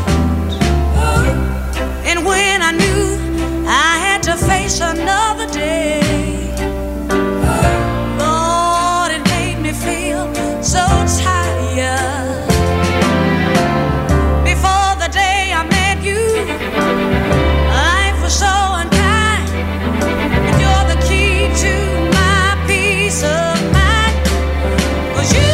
and when I knew I had to face another day, Lord, it made me feel so tired. Before the day I met you, life was so unkind, and you're the key to my peace of mind, 'cause you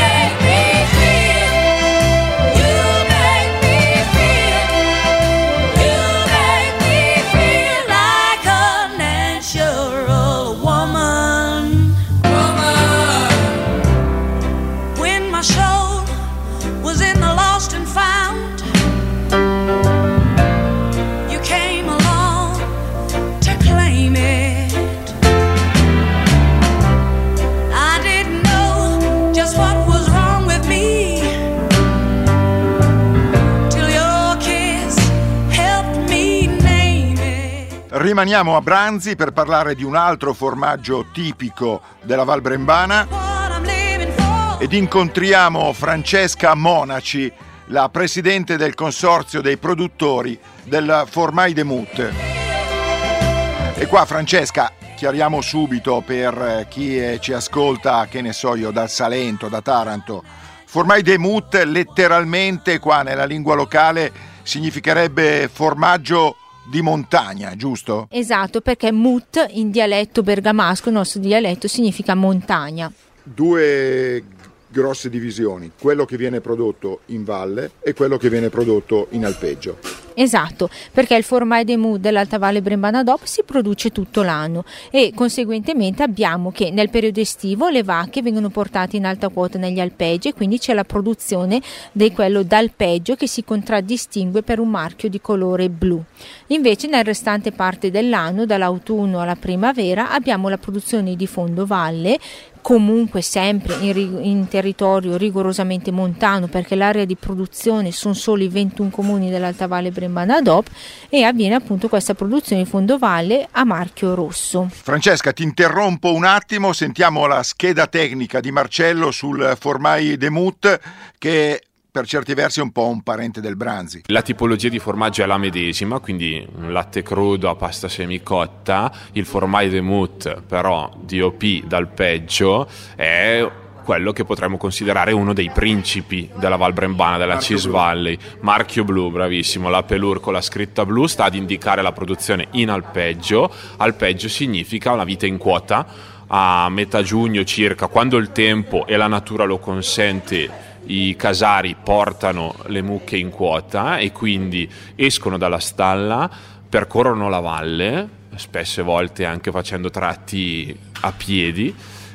Rimaniamo a Branzi per parlare di un altro formaggio tipico della Val Brembana ed incontriamo Francesca Monaci, la presidente del consorzio dei produttori del Formai de Mut. E qua, Francesca, chiariamo subito per chi ci ascolta, che ne so io, dal Salento, da Taranto, Formai de Mut letteralmente qua nella lingua locale significherebbe formaggio di montagna, giusto? Esatto, perché Mut in dialetto bergamasco, il nostro dialetto, significa montagna. Due grosse divisioni, quello che viene prodotto in valle e quello che viene prodotto in alpeggio. Esatto, perché il Formai de Mut dell'Alta Valle Brembana D O P si produce tutto l'anno e conseguentemente abbiamo che nel periodo estivo le vacche vengono portate in alta quota negli alpeggi, e quindi c'è la produzione di quello d'alpeggio che si contraddistingue per un marchio di colore blu. Invece nel restante parte dell'anno, dall'autunno alla primavera, abbiamo la produzione di fondovalle, comunque sempre in, in territorio rigorosamente montano, perché l'area di produzione sono solo i ventuno comuni dell'Alta Valle Brembana D O P, e avviene appunto questa produzione di fondovalle a marchio rosso. Francesca, ti interrompo un attimo, sentiamo la scheda tecnica di Marcello sul Formai de Mut, che per certi versi è un po' un parente del Branzi. La tipologia di formaggio è la medesima, quindi un latte crudo a pasta semicotta. Il Formai de Mut però D O P d'alpeggio è quello che potremmo considerare uno dei principi della Val Brembana, della Marchio Cheese blu. Valley. Marchio blu, bravissimo. La pelure con la scritta blu sta ad indicare la produzione in alpeggio. Alpeggio significa una vite in quota, a metà giugno circa, quando il tempo e la natura lo consente, i casari portano le mucche in quota e quindi escono dalla stalla, percorrono la valle, spesse volte anche facendo tratti a piedi,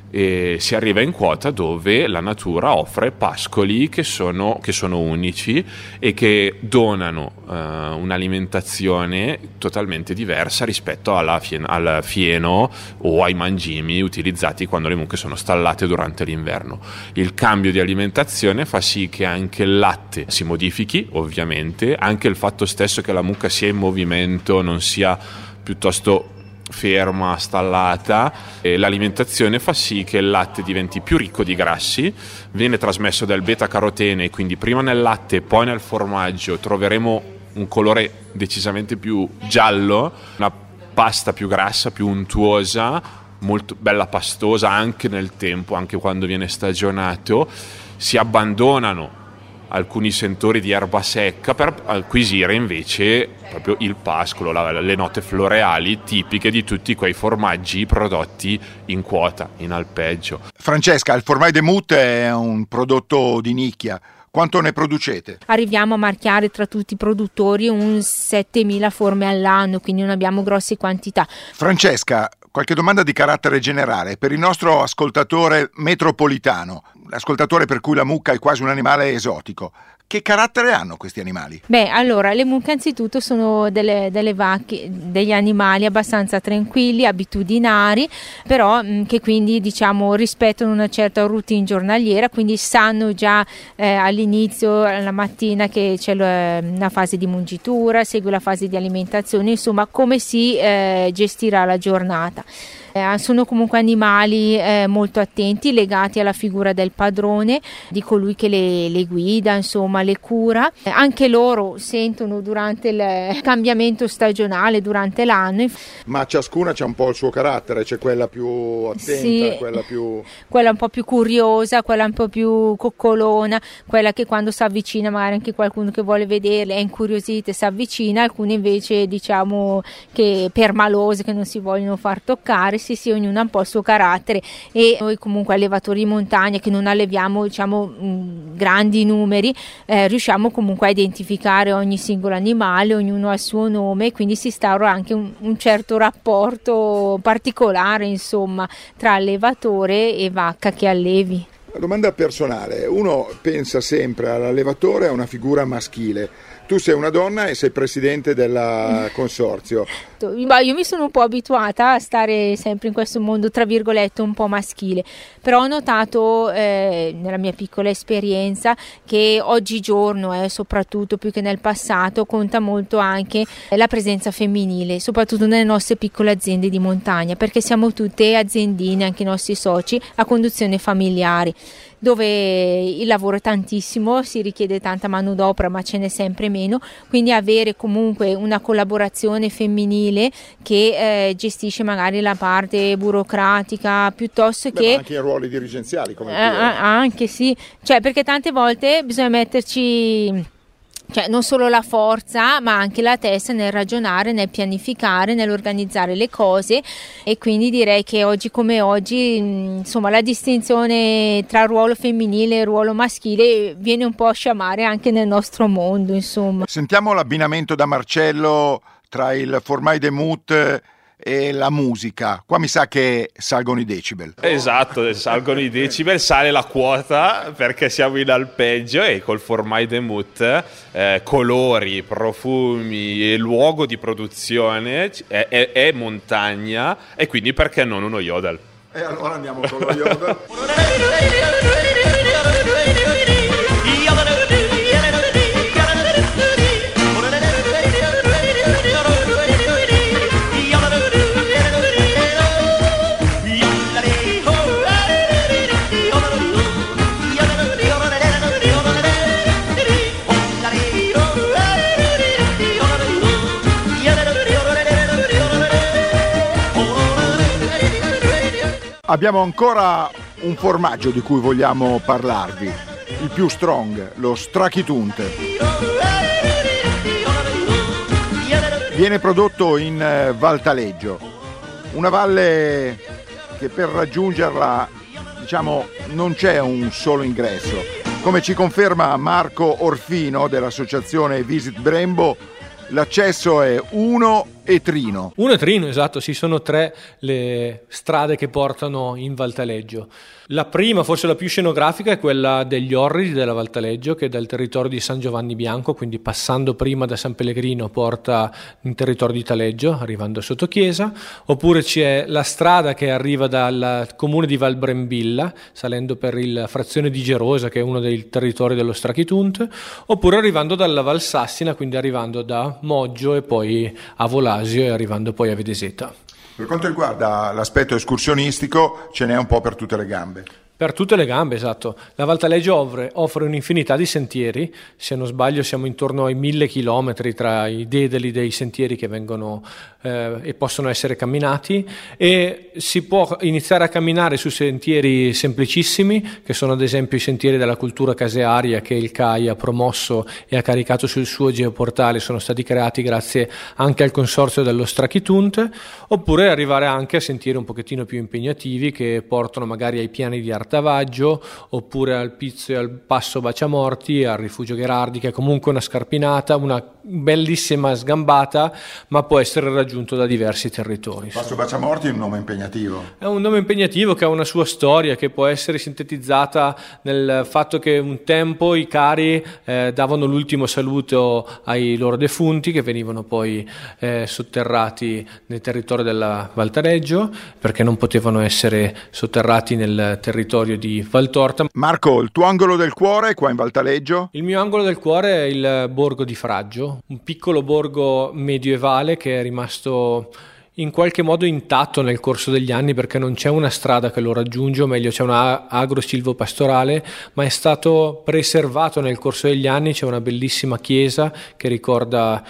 e si arriva in quota dove la natura offre pascoli che sono, che sono unici e che donano eh, un'alimentazione totalmente diversa rispetto alla fien- al fieno o ai mangimi utilizzati quando le mucche sono stallate durante l'inverno. Il cambio di alimentazione fa sì che anche il latte si modifichi, ovviamente, anche il fatto stesso che la mucca sia in movimento, non sia piuttosto ferma, stallata, e l'alimentazione fa sì che il latte diventi più ricco di grassi, viene trasmesso dal beta-carotene, quindi prima nel latte e poi nel formaggio troveremo un colore decisamente più giallo, una pasta più grassa, più untuosa, molto bella pastosa anche nel tempo, anche quando viene stagionato. Si abbandonano alcuni sentori di erba secca per acquisire invece proprio il pascolo, la, le note floreali tipiche di tutti quei formaggi prodotti in quota, in alpeggio. Francesca, il Formai de Mout è un prodotto di nicchia. Quanto ne producete? Arriviamo a marchiare tra tutti i produttori un settemila forme all'anno, quindi non abbiamo grosse quantità. Francesca, qualche domanda di carattere generale per il nostro ascoltatore metropolitano, l'ascoltatore per cui la mucca è quasi un animale esotico. Che carattere hanno questi animali? Beh, allora, le mucche anzitutto sono delle, delle vacche, degli animali abbastanza tranquilli, abitudinari, però mh, che quindi diciamo rispettano una certa routine giornaliera, quindi sanno già eh, all'inizio, la mattina, che c'è la fase di mungitura, segue la fase di alimentazione, insomma come si eh, gestirà la giornata. Eh, sono comunque animali eh, molto attenti, legati alla figura del padrone, di colui che le, le guida, insomma le cura. Eh, anche loro sentono durante il cambiamento stagionale, durante l'anno. Ma ciascuna c'ha un po' il suo carattere, c'è quella più attenta, sì, quella più... quella un po' più curiosa, quella un po' più coccolona, quella che quando si avvicina magari anche qualcuno che vuole vederle è incuriosita e si avvicina, alcune invece diciamo che permalose, che non si vogliono far toccare. Sì, sì, ognuno ha un po' il suo carattere, e noi comunque allevatori di montagna che non alleviamo diciamo mh, grandi numeri, eh, riusciamo comunque a identificare ogni singolo animale, ognuno ha il suo nome, quindi si instaura anche un, un certo rapporto particolare insomma tra allevatore e vacca che allevi. Una domanda personale, uno pensa sempre all'allevatore a una figura maschile. Tu sei una donna e sei presidente del consorzio. Io mi sono un po' abituata a stare sempre in questo mondo tra virgolette un po' maschile, però ho notato eh, nella mia piccola esperienza che oggigiorno, eh, soprattutto più che nel passato, conta molto anche la presenza femminile, soprattutto nelle nostre piccole aziende di montagna, perché siamo tutte aziendine, anche i nostri soci, a conduzione familiare, dove il lavoro è tantissimo, si richiede tanta manodopera ma ce n'è sempre meno, quindi avere comunque una collaborazione femminile che eh, gestisce magari la parte burocratica piuttosto Beh, che... anche in ruoli dirigenziali come eh, anche sì, cioè perché tante volte bisogna metterci... Cioè non solo la forza ma anche la testa nel ragionare, nel pianificare, nell'organizzare le cose, e quindi direi che oggi come oggi insomma la distinzione tra ruolo femminile e ruolo maschile viene un po' a sciamare anche nel nostro mondo insomma. Sentiamo l'abbinamento da Marcello tra il Formai de Mout e la musica. Qua mi sa che salgono i decibel. Esatto, salgono i decibel, sale la quota perché siamo in alpeggio, e col Formai de Mout eh, colori, profumi e luogo di produzione è, è, è montagna, e quindi perché non uno yodel? E allora andiamo con lo yodel. Abbiamo ancora un formaggio di cui vogliamo parlarvi, il più strong, lo Strachitunt. Viene prodotto in Val Taleggio, una valle che per raggiungerla, diciamo, non c'è un solo ingresso. Come ci conferma Marco Orfino dell'associazione Visit Brembo, l'accesso è uno e Trino. Uno e Trino, esatto, sì, sono tre le strade che portano in Valtaleggio. La prima, forse la più scenografica, è quella degli Orridi della Valtaleggio, che dal territorio di San Giovanni Bianco, quindi passando prima da San Pellegrino, porta in territorio di Taleggio, arrivando sotto chiesa. Oppure c'è la strada che arriva dal comune di Valbrembilla, salendo per la frazione di Gerosa, che è uno dei territori dello Strachitunt, oppure arrivando dalla Valsassina, quindi arrivando da Moggio e poi a Volasio e arrivando poi a Vedeseta. Per quanto riguarda l'aspetto escursionistico, ce n'è un po' per tutte le gambe. Per tutte le gambe, esatto. La Valtaleggio offre, offre un'infinità di sentieri, se non sbaglio siamo intorno ai mille chilometri tra i dedali dei sentieri che vengono eh, e possono essere camminati, e si può iniziare a camminare su sentieri semplicissimi, che sono ad esempio i sentieri della cultura casearia che il C A I ha promosso e ha caricato sul suo geoportale, sono stati creati grazie anche al consorzio dello Strachitunt, oppure arrivare anche a sentieri un pochettino più impegnativi che portano magari ai piani di Artavaggio, oppure al Pizzo e al Passo Baciamorti, al Rifugio Gherardi, che è comunque una scarpinata, una bellissima sgambata, ma può essere raggiunto da diversi territori. Passo Baciamorti è un nome impegnativo. È un nome impegnativo che ha una sua storia, che può essere sintetizzata nel fatto che un tempo i cari eh, davano l'ultimo saluto ai loro defunti, che venivano poi eh, sotterrati nel territorio della Valtaleggio, perché non potevano essere sotterrati nel territorio di Valtorta. Marco, il tuo angolo del cuore qua in Valtaleggio? Il mio angolo del cuore è il borgo di Fraggio, un piccolo borgo medievale che è rimasto in qualche modo intatto nel corso degli anni, perché non c'è una strada che lo raggiunge, o meglio c'è una agro-silvopastorale, ma è stato preservato nel corso degli anni. C'è una bellissima chiesa che ricorda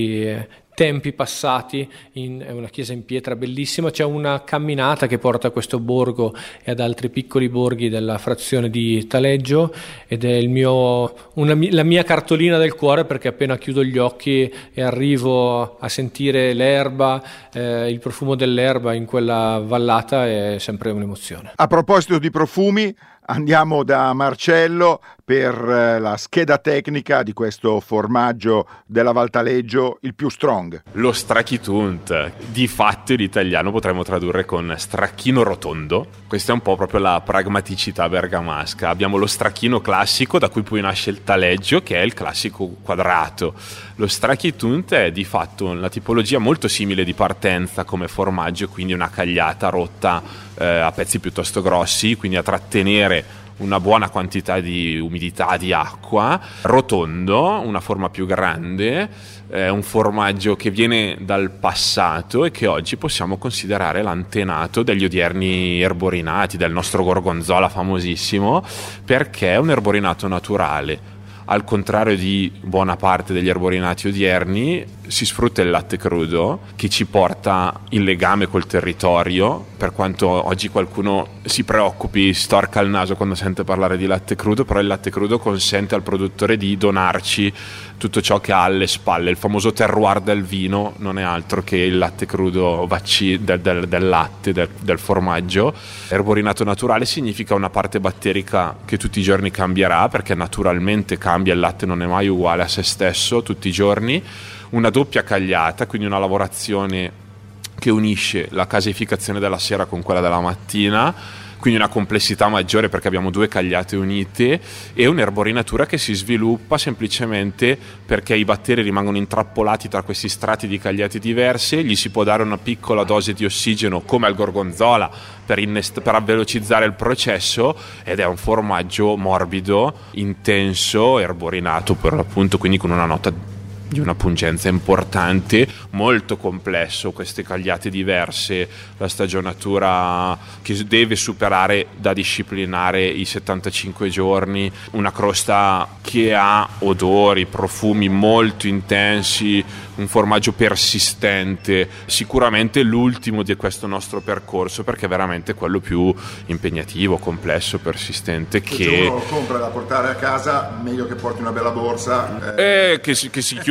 i tempi passati, in, è una chiesa in pietra bellissima. C'è una camminata che porta a questo borgo e ad altri piccoli borghi della frazione di Taleggio, ed è il mio, una, la mia cartolina del cuore, perché appena chiudo gli occhi e arrivo a sentire l'erba, eh, il profumo dell'erba in quella vallata, è sempre un'emozione. A proposito di profumi, andiamo da Marcello per la scheda tecnica di questo formaggio della Valtaleggio, il più strong. Lo Strachitunt, di fatto in italiano potremmo tradurre con stracchino rotondo. Questa è un po' proprio la pragmaticità bergamasca. Abbiamo lo stracchino classico, da cui poi nasce il taleggio, che è il classico quadrato. Lo Strachitunt è di fatto una tipologia molto simile di partenza come formaggio, quindi una cagliata rotta eh, a pezzi piuttosto grossi, quindi a trattenere una buona quantità di umidità, di acqua, rotondo, una forma più grande, è un formaggio che viene dal passato e che oggi possiamo considerare l'antenato degli odierni erborinati, del nostro gorgonzola famosissimo, perché è un erborinato naturale. Al contrario di buona parte degli erborinati odierni, si sfrutta il latte crudo, che ci porta in legame col territorio, per quanto oggi qualcuno si preoccupi, storca il naso quando sente parlare di latte crudo, però il latte crudo consente al produttore di donarci tutto ciò che ha alle spalle. Il famoso terroir del vino non è altro che il latte crudo vacci, del, del, del latte, del, del formaggio. Erborinato naturale significa una parte batterica che tutti i giorni cambierà, perché naturalmente cambia, il latte non è mai uguale a se stesso tutti i giorni. Una doppia cagliata, quindi una lavorazione che unisce la caseificazione della sera con quella della mattina, quindi una complessità maggiore perché abbiamo due cagliate unite, e un'erborinatura che si sviluppa semplicemente perché i batteri rimangono intrappolati tra questi strati di cagliate diverse, gli si può dare una piccola dose di ossigeno come al gorgonzola per, innest- per velocizzare il processo, ed è un formaggio morbido, intenso, erborinato per l'appunto, quindi con una nota di una pungenza importante, molto complesso, queste cagliate diverse, la stagionatura che deve superare da disciplinare i settantacinque giorni, una crosta che ha odori, profumi molto intensi, un formaggio persistente, sicuramente l'ultimo di questo nostro percorso, perché è veramente quello più impegnativo, complesso, persistente. Se che uno compra da portare a casa, meglio che porti una bella borsa, eh, che, si, che si chiude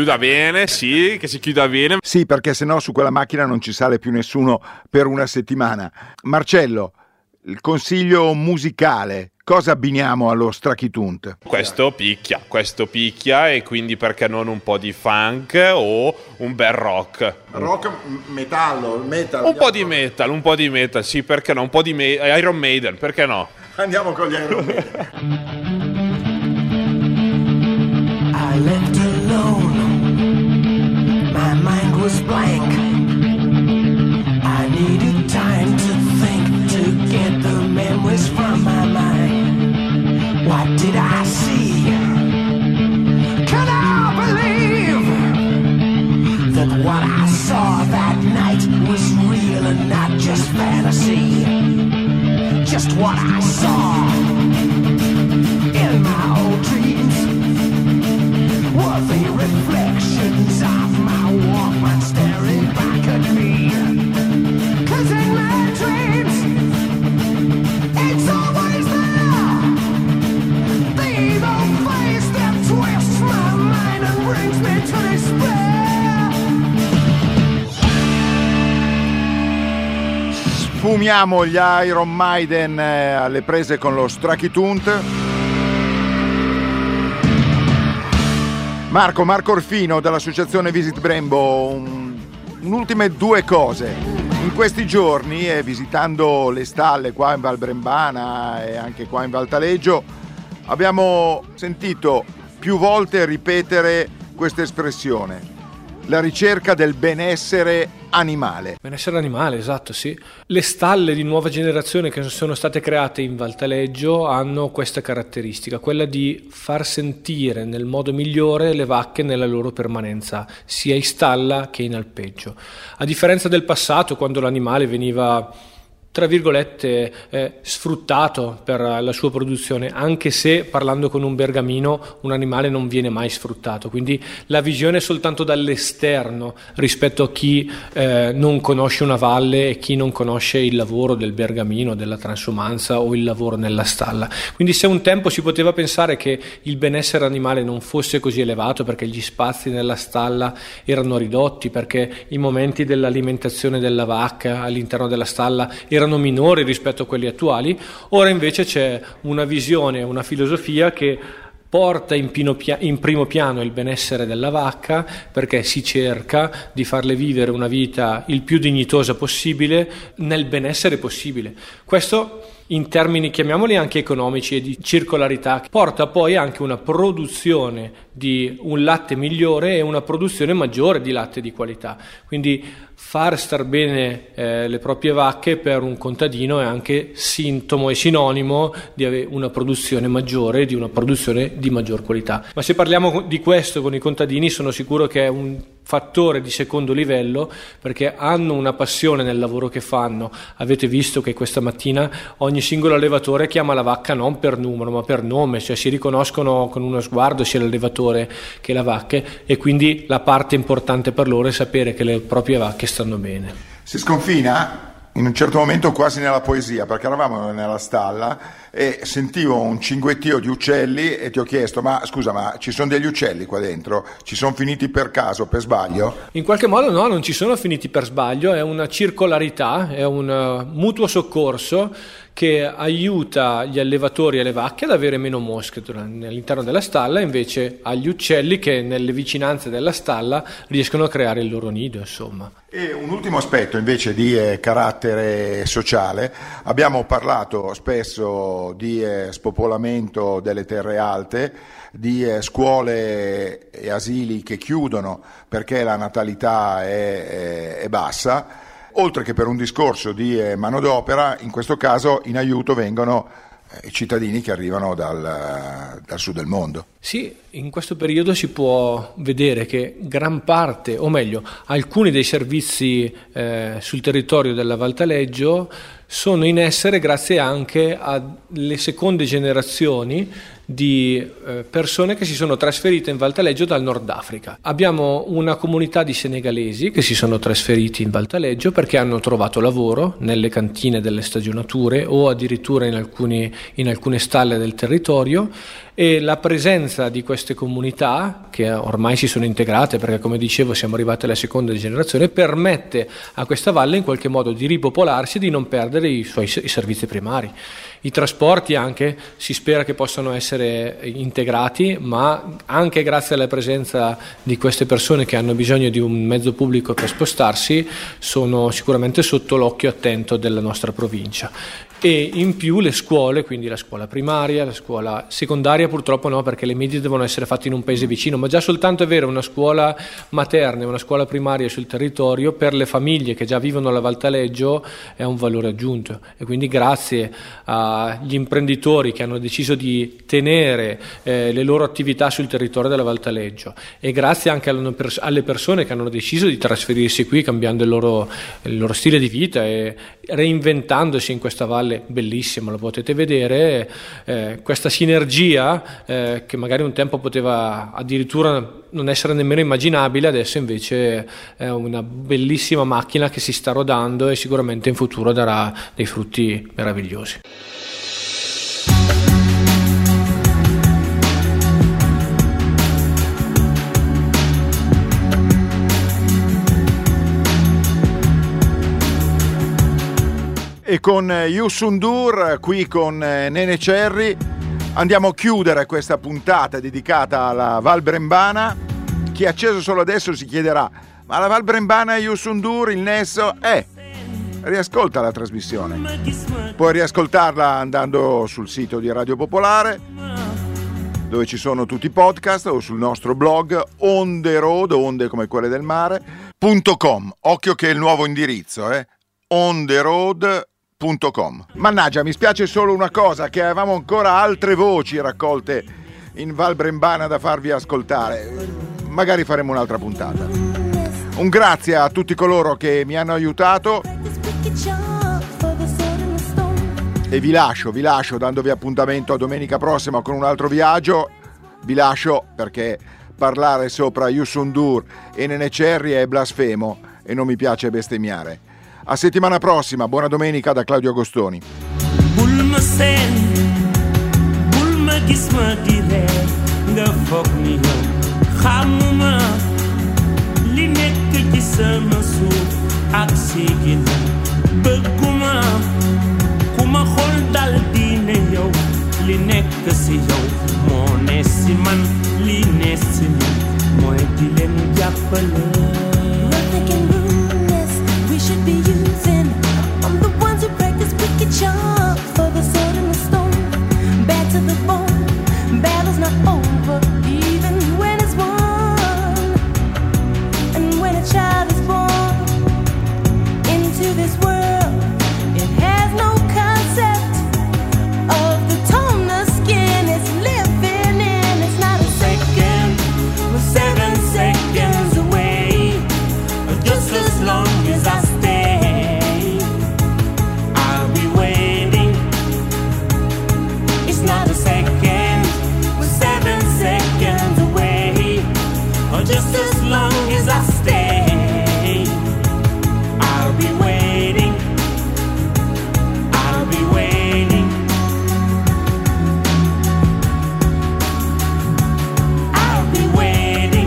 chiuda bene, sì, che si chiuda bene. Sì, perché sennò su quella macchina non ci sale più nessuno per una settimana. Marcello, il consiglio musicale, cosa abbiniamo allo Strachitunt? Questo picchia, questo picchia e quindi perché non un po' di funk o un bel rock? Rock, metallo, metal. Un po' di metal, un po' di metal, sì, perché no? Un po' di me- Iron Maiden, perché no? Andiamo con gli Iron Maiden. I left alone, my mind was blank. I needed time to think, to get the memories from my mind. What did I see? Can I believe that what I saw that night was real and not just fantasy? Just what I saw in my old dreams were the reflections of my Walkman staring back at me. 'Cause in my dreams, it's always there, the evil face that twists my mind and brings me to despair. Sfumiamo gli Iron Maiden alle prese con lo Strachitunt. Marco, Marco Orfino dell'associazione Visit Brembo, un, un'ultime due cose. In questi giorni, eh, visitando le stalle qua in Val Brembana e anche qua in Val Taleggio, abbiamo sentito più volte ripetere questa espressione: la ricerca del benessere animale. Benessere animale, esatto, sì. Le stalle di nuova generazione che sono state create in Val Taleggio hanno questa caratteristica, quella di far sentire nel modo migliore le vacche nella loro permanenza, sia in stalla che in alpeggio. A differenza del passato, quando l'animale veniva, tra virgolette, eh, sfruttato per la sua produzione, anche se, parlando con un bergamino, un animale non viene mai sfruttato, quindi la visione è soltanto dall'esterno rispetto a chi eh, non conosce una valle e chi non conosce il lavoro del bergamino, della transumanza o il lavoro nella stalla. Quindi se un tempo si poteva pensare che il benessere animale non fosse così elevato perché gli spazi nella stalla erano ridotti, perché i momenti dell'alimentazione della vacca all'interno della stalla erano erano minori rispetto a quelli attuali, ora invece c'è una visione, una filosofia che porta in, pia- in primo piano il benessere della vacca, perché si cerca di farle vivere una vita il più dignitosa possibile nel benessere possibile. Questo in termini, chiamiamoli anche economici e di circolarità, porta poi anche una produzione di un latte migliore e una produzione maggiore di latte di qualità. Quindi far star bene eh, le proprie vacche per un contadino è anche sintomo e sinonimo di avere una produzione maggiore, di una produzione di maggior qualità. Ma se parliamo di questo con i contadini, sono sicuro che è un fattore di secondo livello, perché hanno una passione nel lavoro che fanno. Avete visto che questa mattina ogni singolo allevatore chiama la vacca non per numero ma per nome, cioè si riconoscono con uno sguardo sia l'allevatore che la vacca, e quindi la parte importante per loro è sapere che le proprie vacche stanno bene. Si sconfina in un certo momento quasi nella poesia, perché eravamo nella stalla e sentivo un cinguettio di uccelli e ti ho chiesto: ma scusa, ma ci sono degli uccelli qua dentro? Ci sono finiti per caso, per sbaglio? In qualche modo no, non ci sono finiti per sbaglio, è una circolarità, è un uh, mutuo soccorso che aiuta gli allevatori e le vacche ad avere meno mosche all'interno della stalla, invece agli uccelli che nelle vicinanze della stalla riescono a creare il loro nido, insomma. E un ultimo aspetto invece di eh, carattere sociale: abbiamo parlato spesso di eh, spopolamento delle terre alte, di eh, scuole e asili che chiudono perché la natalità è, è, è bassa. Oltre che per un discorso di eh, manodopera, in questo caso in aiuto vengono i cittadini che arrivano dal, dal sud del mondo. Sì, in questo periodo si può vedere che gran parte, o meglio, alcuni dei servizi eh, sul territorio della Val Taleggio sono in essere grazie anche alle seconde generazioni di eh, persone che si sono trasferite in Val Taleggio dal Nord Africa. Abbiamo una comunità di senegalesi che si sono trasferiti in Val Taleggio perché hanno trovato lavoro nelle cantine delle stagionature o addirittura in, alcuni, in alcune stalle del territorio, E la presenza di queste comunità, che ormai si sono integrate, perché come dicevo siamo arrivati alla seconda generazione, permette a questa valle in qualche modo di ripopolarsi e di non perdere i suoi i servizi primari. I trasporti anche si spera che possano essere integrati, ma anche grazie alla presenza di queste persone che hanno bisogno di un mezzo pubblico per spostarsi sono sicuramente sotto l'occhio attento della nostra provincia. E in più le scuole, quindi la scuola primaria, la scuola secondaria purtroppo no, perché le medie devono essere fatte in un paese vicino, ma già soltanto avere una scuola materna e una scuola primaria sul territorio per le famiglie che già vivono alla Val Taleggio è un valore aggiunto. E quindi grazie agli imprenditori che hanno deciso di tenere eh, le loro attività sul territorio della Val Taleggio, e grazie anche alle persone che hanno deciso di trasferirsi qui cambiando il loro, il loro stile di vita e reinventandosi in questa valle bellissima, lo potete vedere, eh, questa sinergia eh, che magari un tempo poteva addirittura non essere nemmeno immaginabile, adesso invece è una bellissima macchina che si sta rodando e sicuramente in futuro darà dei frutti meravigliosi. E con Yusundur, qui con Nene Cerri, andiamo a chiudere questa puntata dedicata alla Val Brembana. Chi è acceso solo adesso si chiederà: ma la Val Brembana e Yusundur, il nesso? Eh, riascolta la trasmissione. Puoi riascoltarla andando sul sito di Radio Popolare, dove ci sono tutti i podcast, o sul nostro blog On The Road, onde come quelle del mare, punto com. Occhio che è il nuovo indirizzo, eh? On The Road. Mannaggia, mi spiace solo una cosa, che avevamo ancora altre voci raccolte in Val Brembana da farvi ascoltare. Magari faremo un'altra puntata. Un grazie a tutti coloro che mi hanno aiutato e vi lascio, vi lascio dandovi appuntamento a domenica prossima con un altro viaggio. Vi lascio perché parlare sopra Yusundur e Nene Cerri è blasfemo e non mi piace bestemmiare. A settimana prossima, buona domenica da Claudio Agostoni. Bulma sen, bulma gis ma di re, nga foog ni yow xamuma li nekk ci sama suuf ak sigina bëgguma ku ma xool dal di ne yow li nekk si yow moo ne si man li ne si man mooy di leen jàppale. Should be using. I'm the ones who practice wicked charm for the sword and the stone. Bad to the bone, battle's not over, even when it's won. And when a child is born into this world, it has no concept of the tone the skin is living in. It's not a second, we're seven seconds away, just as long as I just as long as I stay, I'll be waiting, I'll be waiting, I'll be waiting.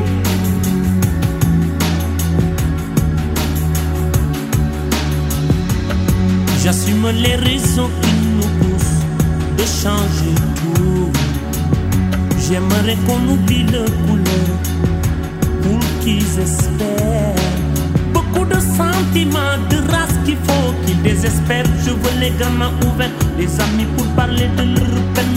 J'assume les raisons qui nous poussent de changer tout. J'aimerais qu'on oublie le couleur pour qu'ils espèrent. Beaucoup de sentiments, de race qu'il faut qu'ils désespèrent. Je veux les gamins ouverts, les amis pour parler de leur peine.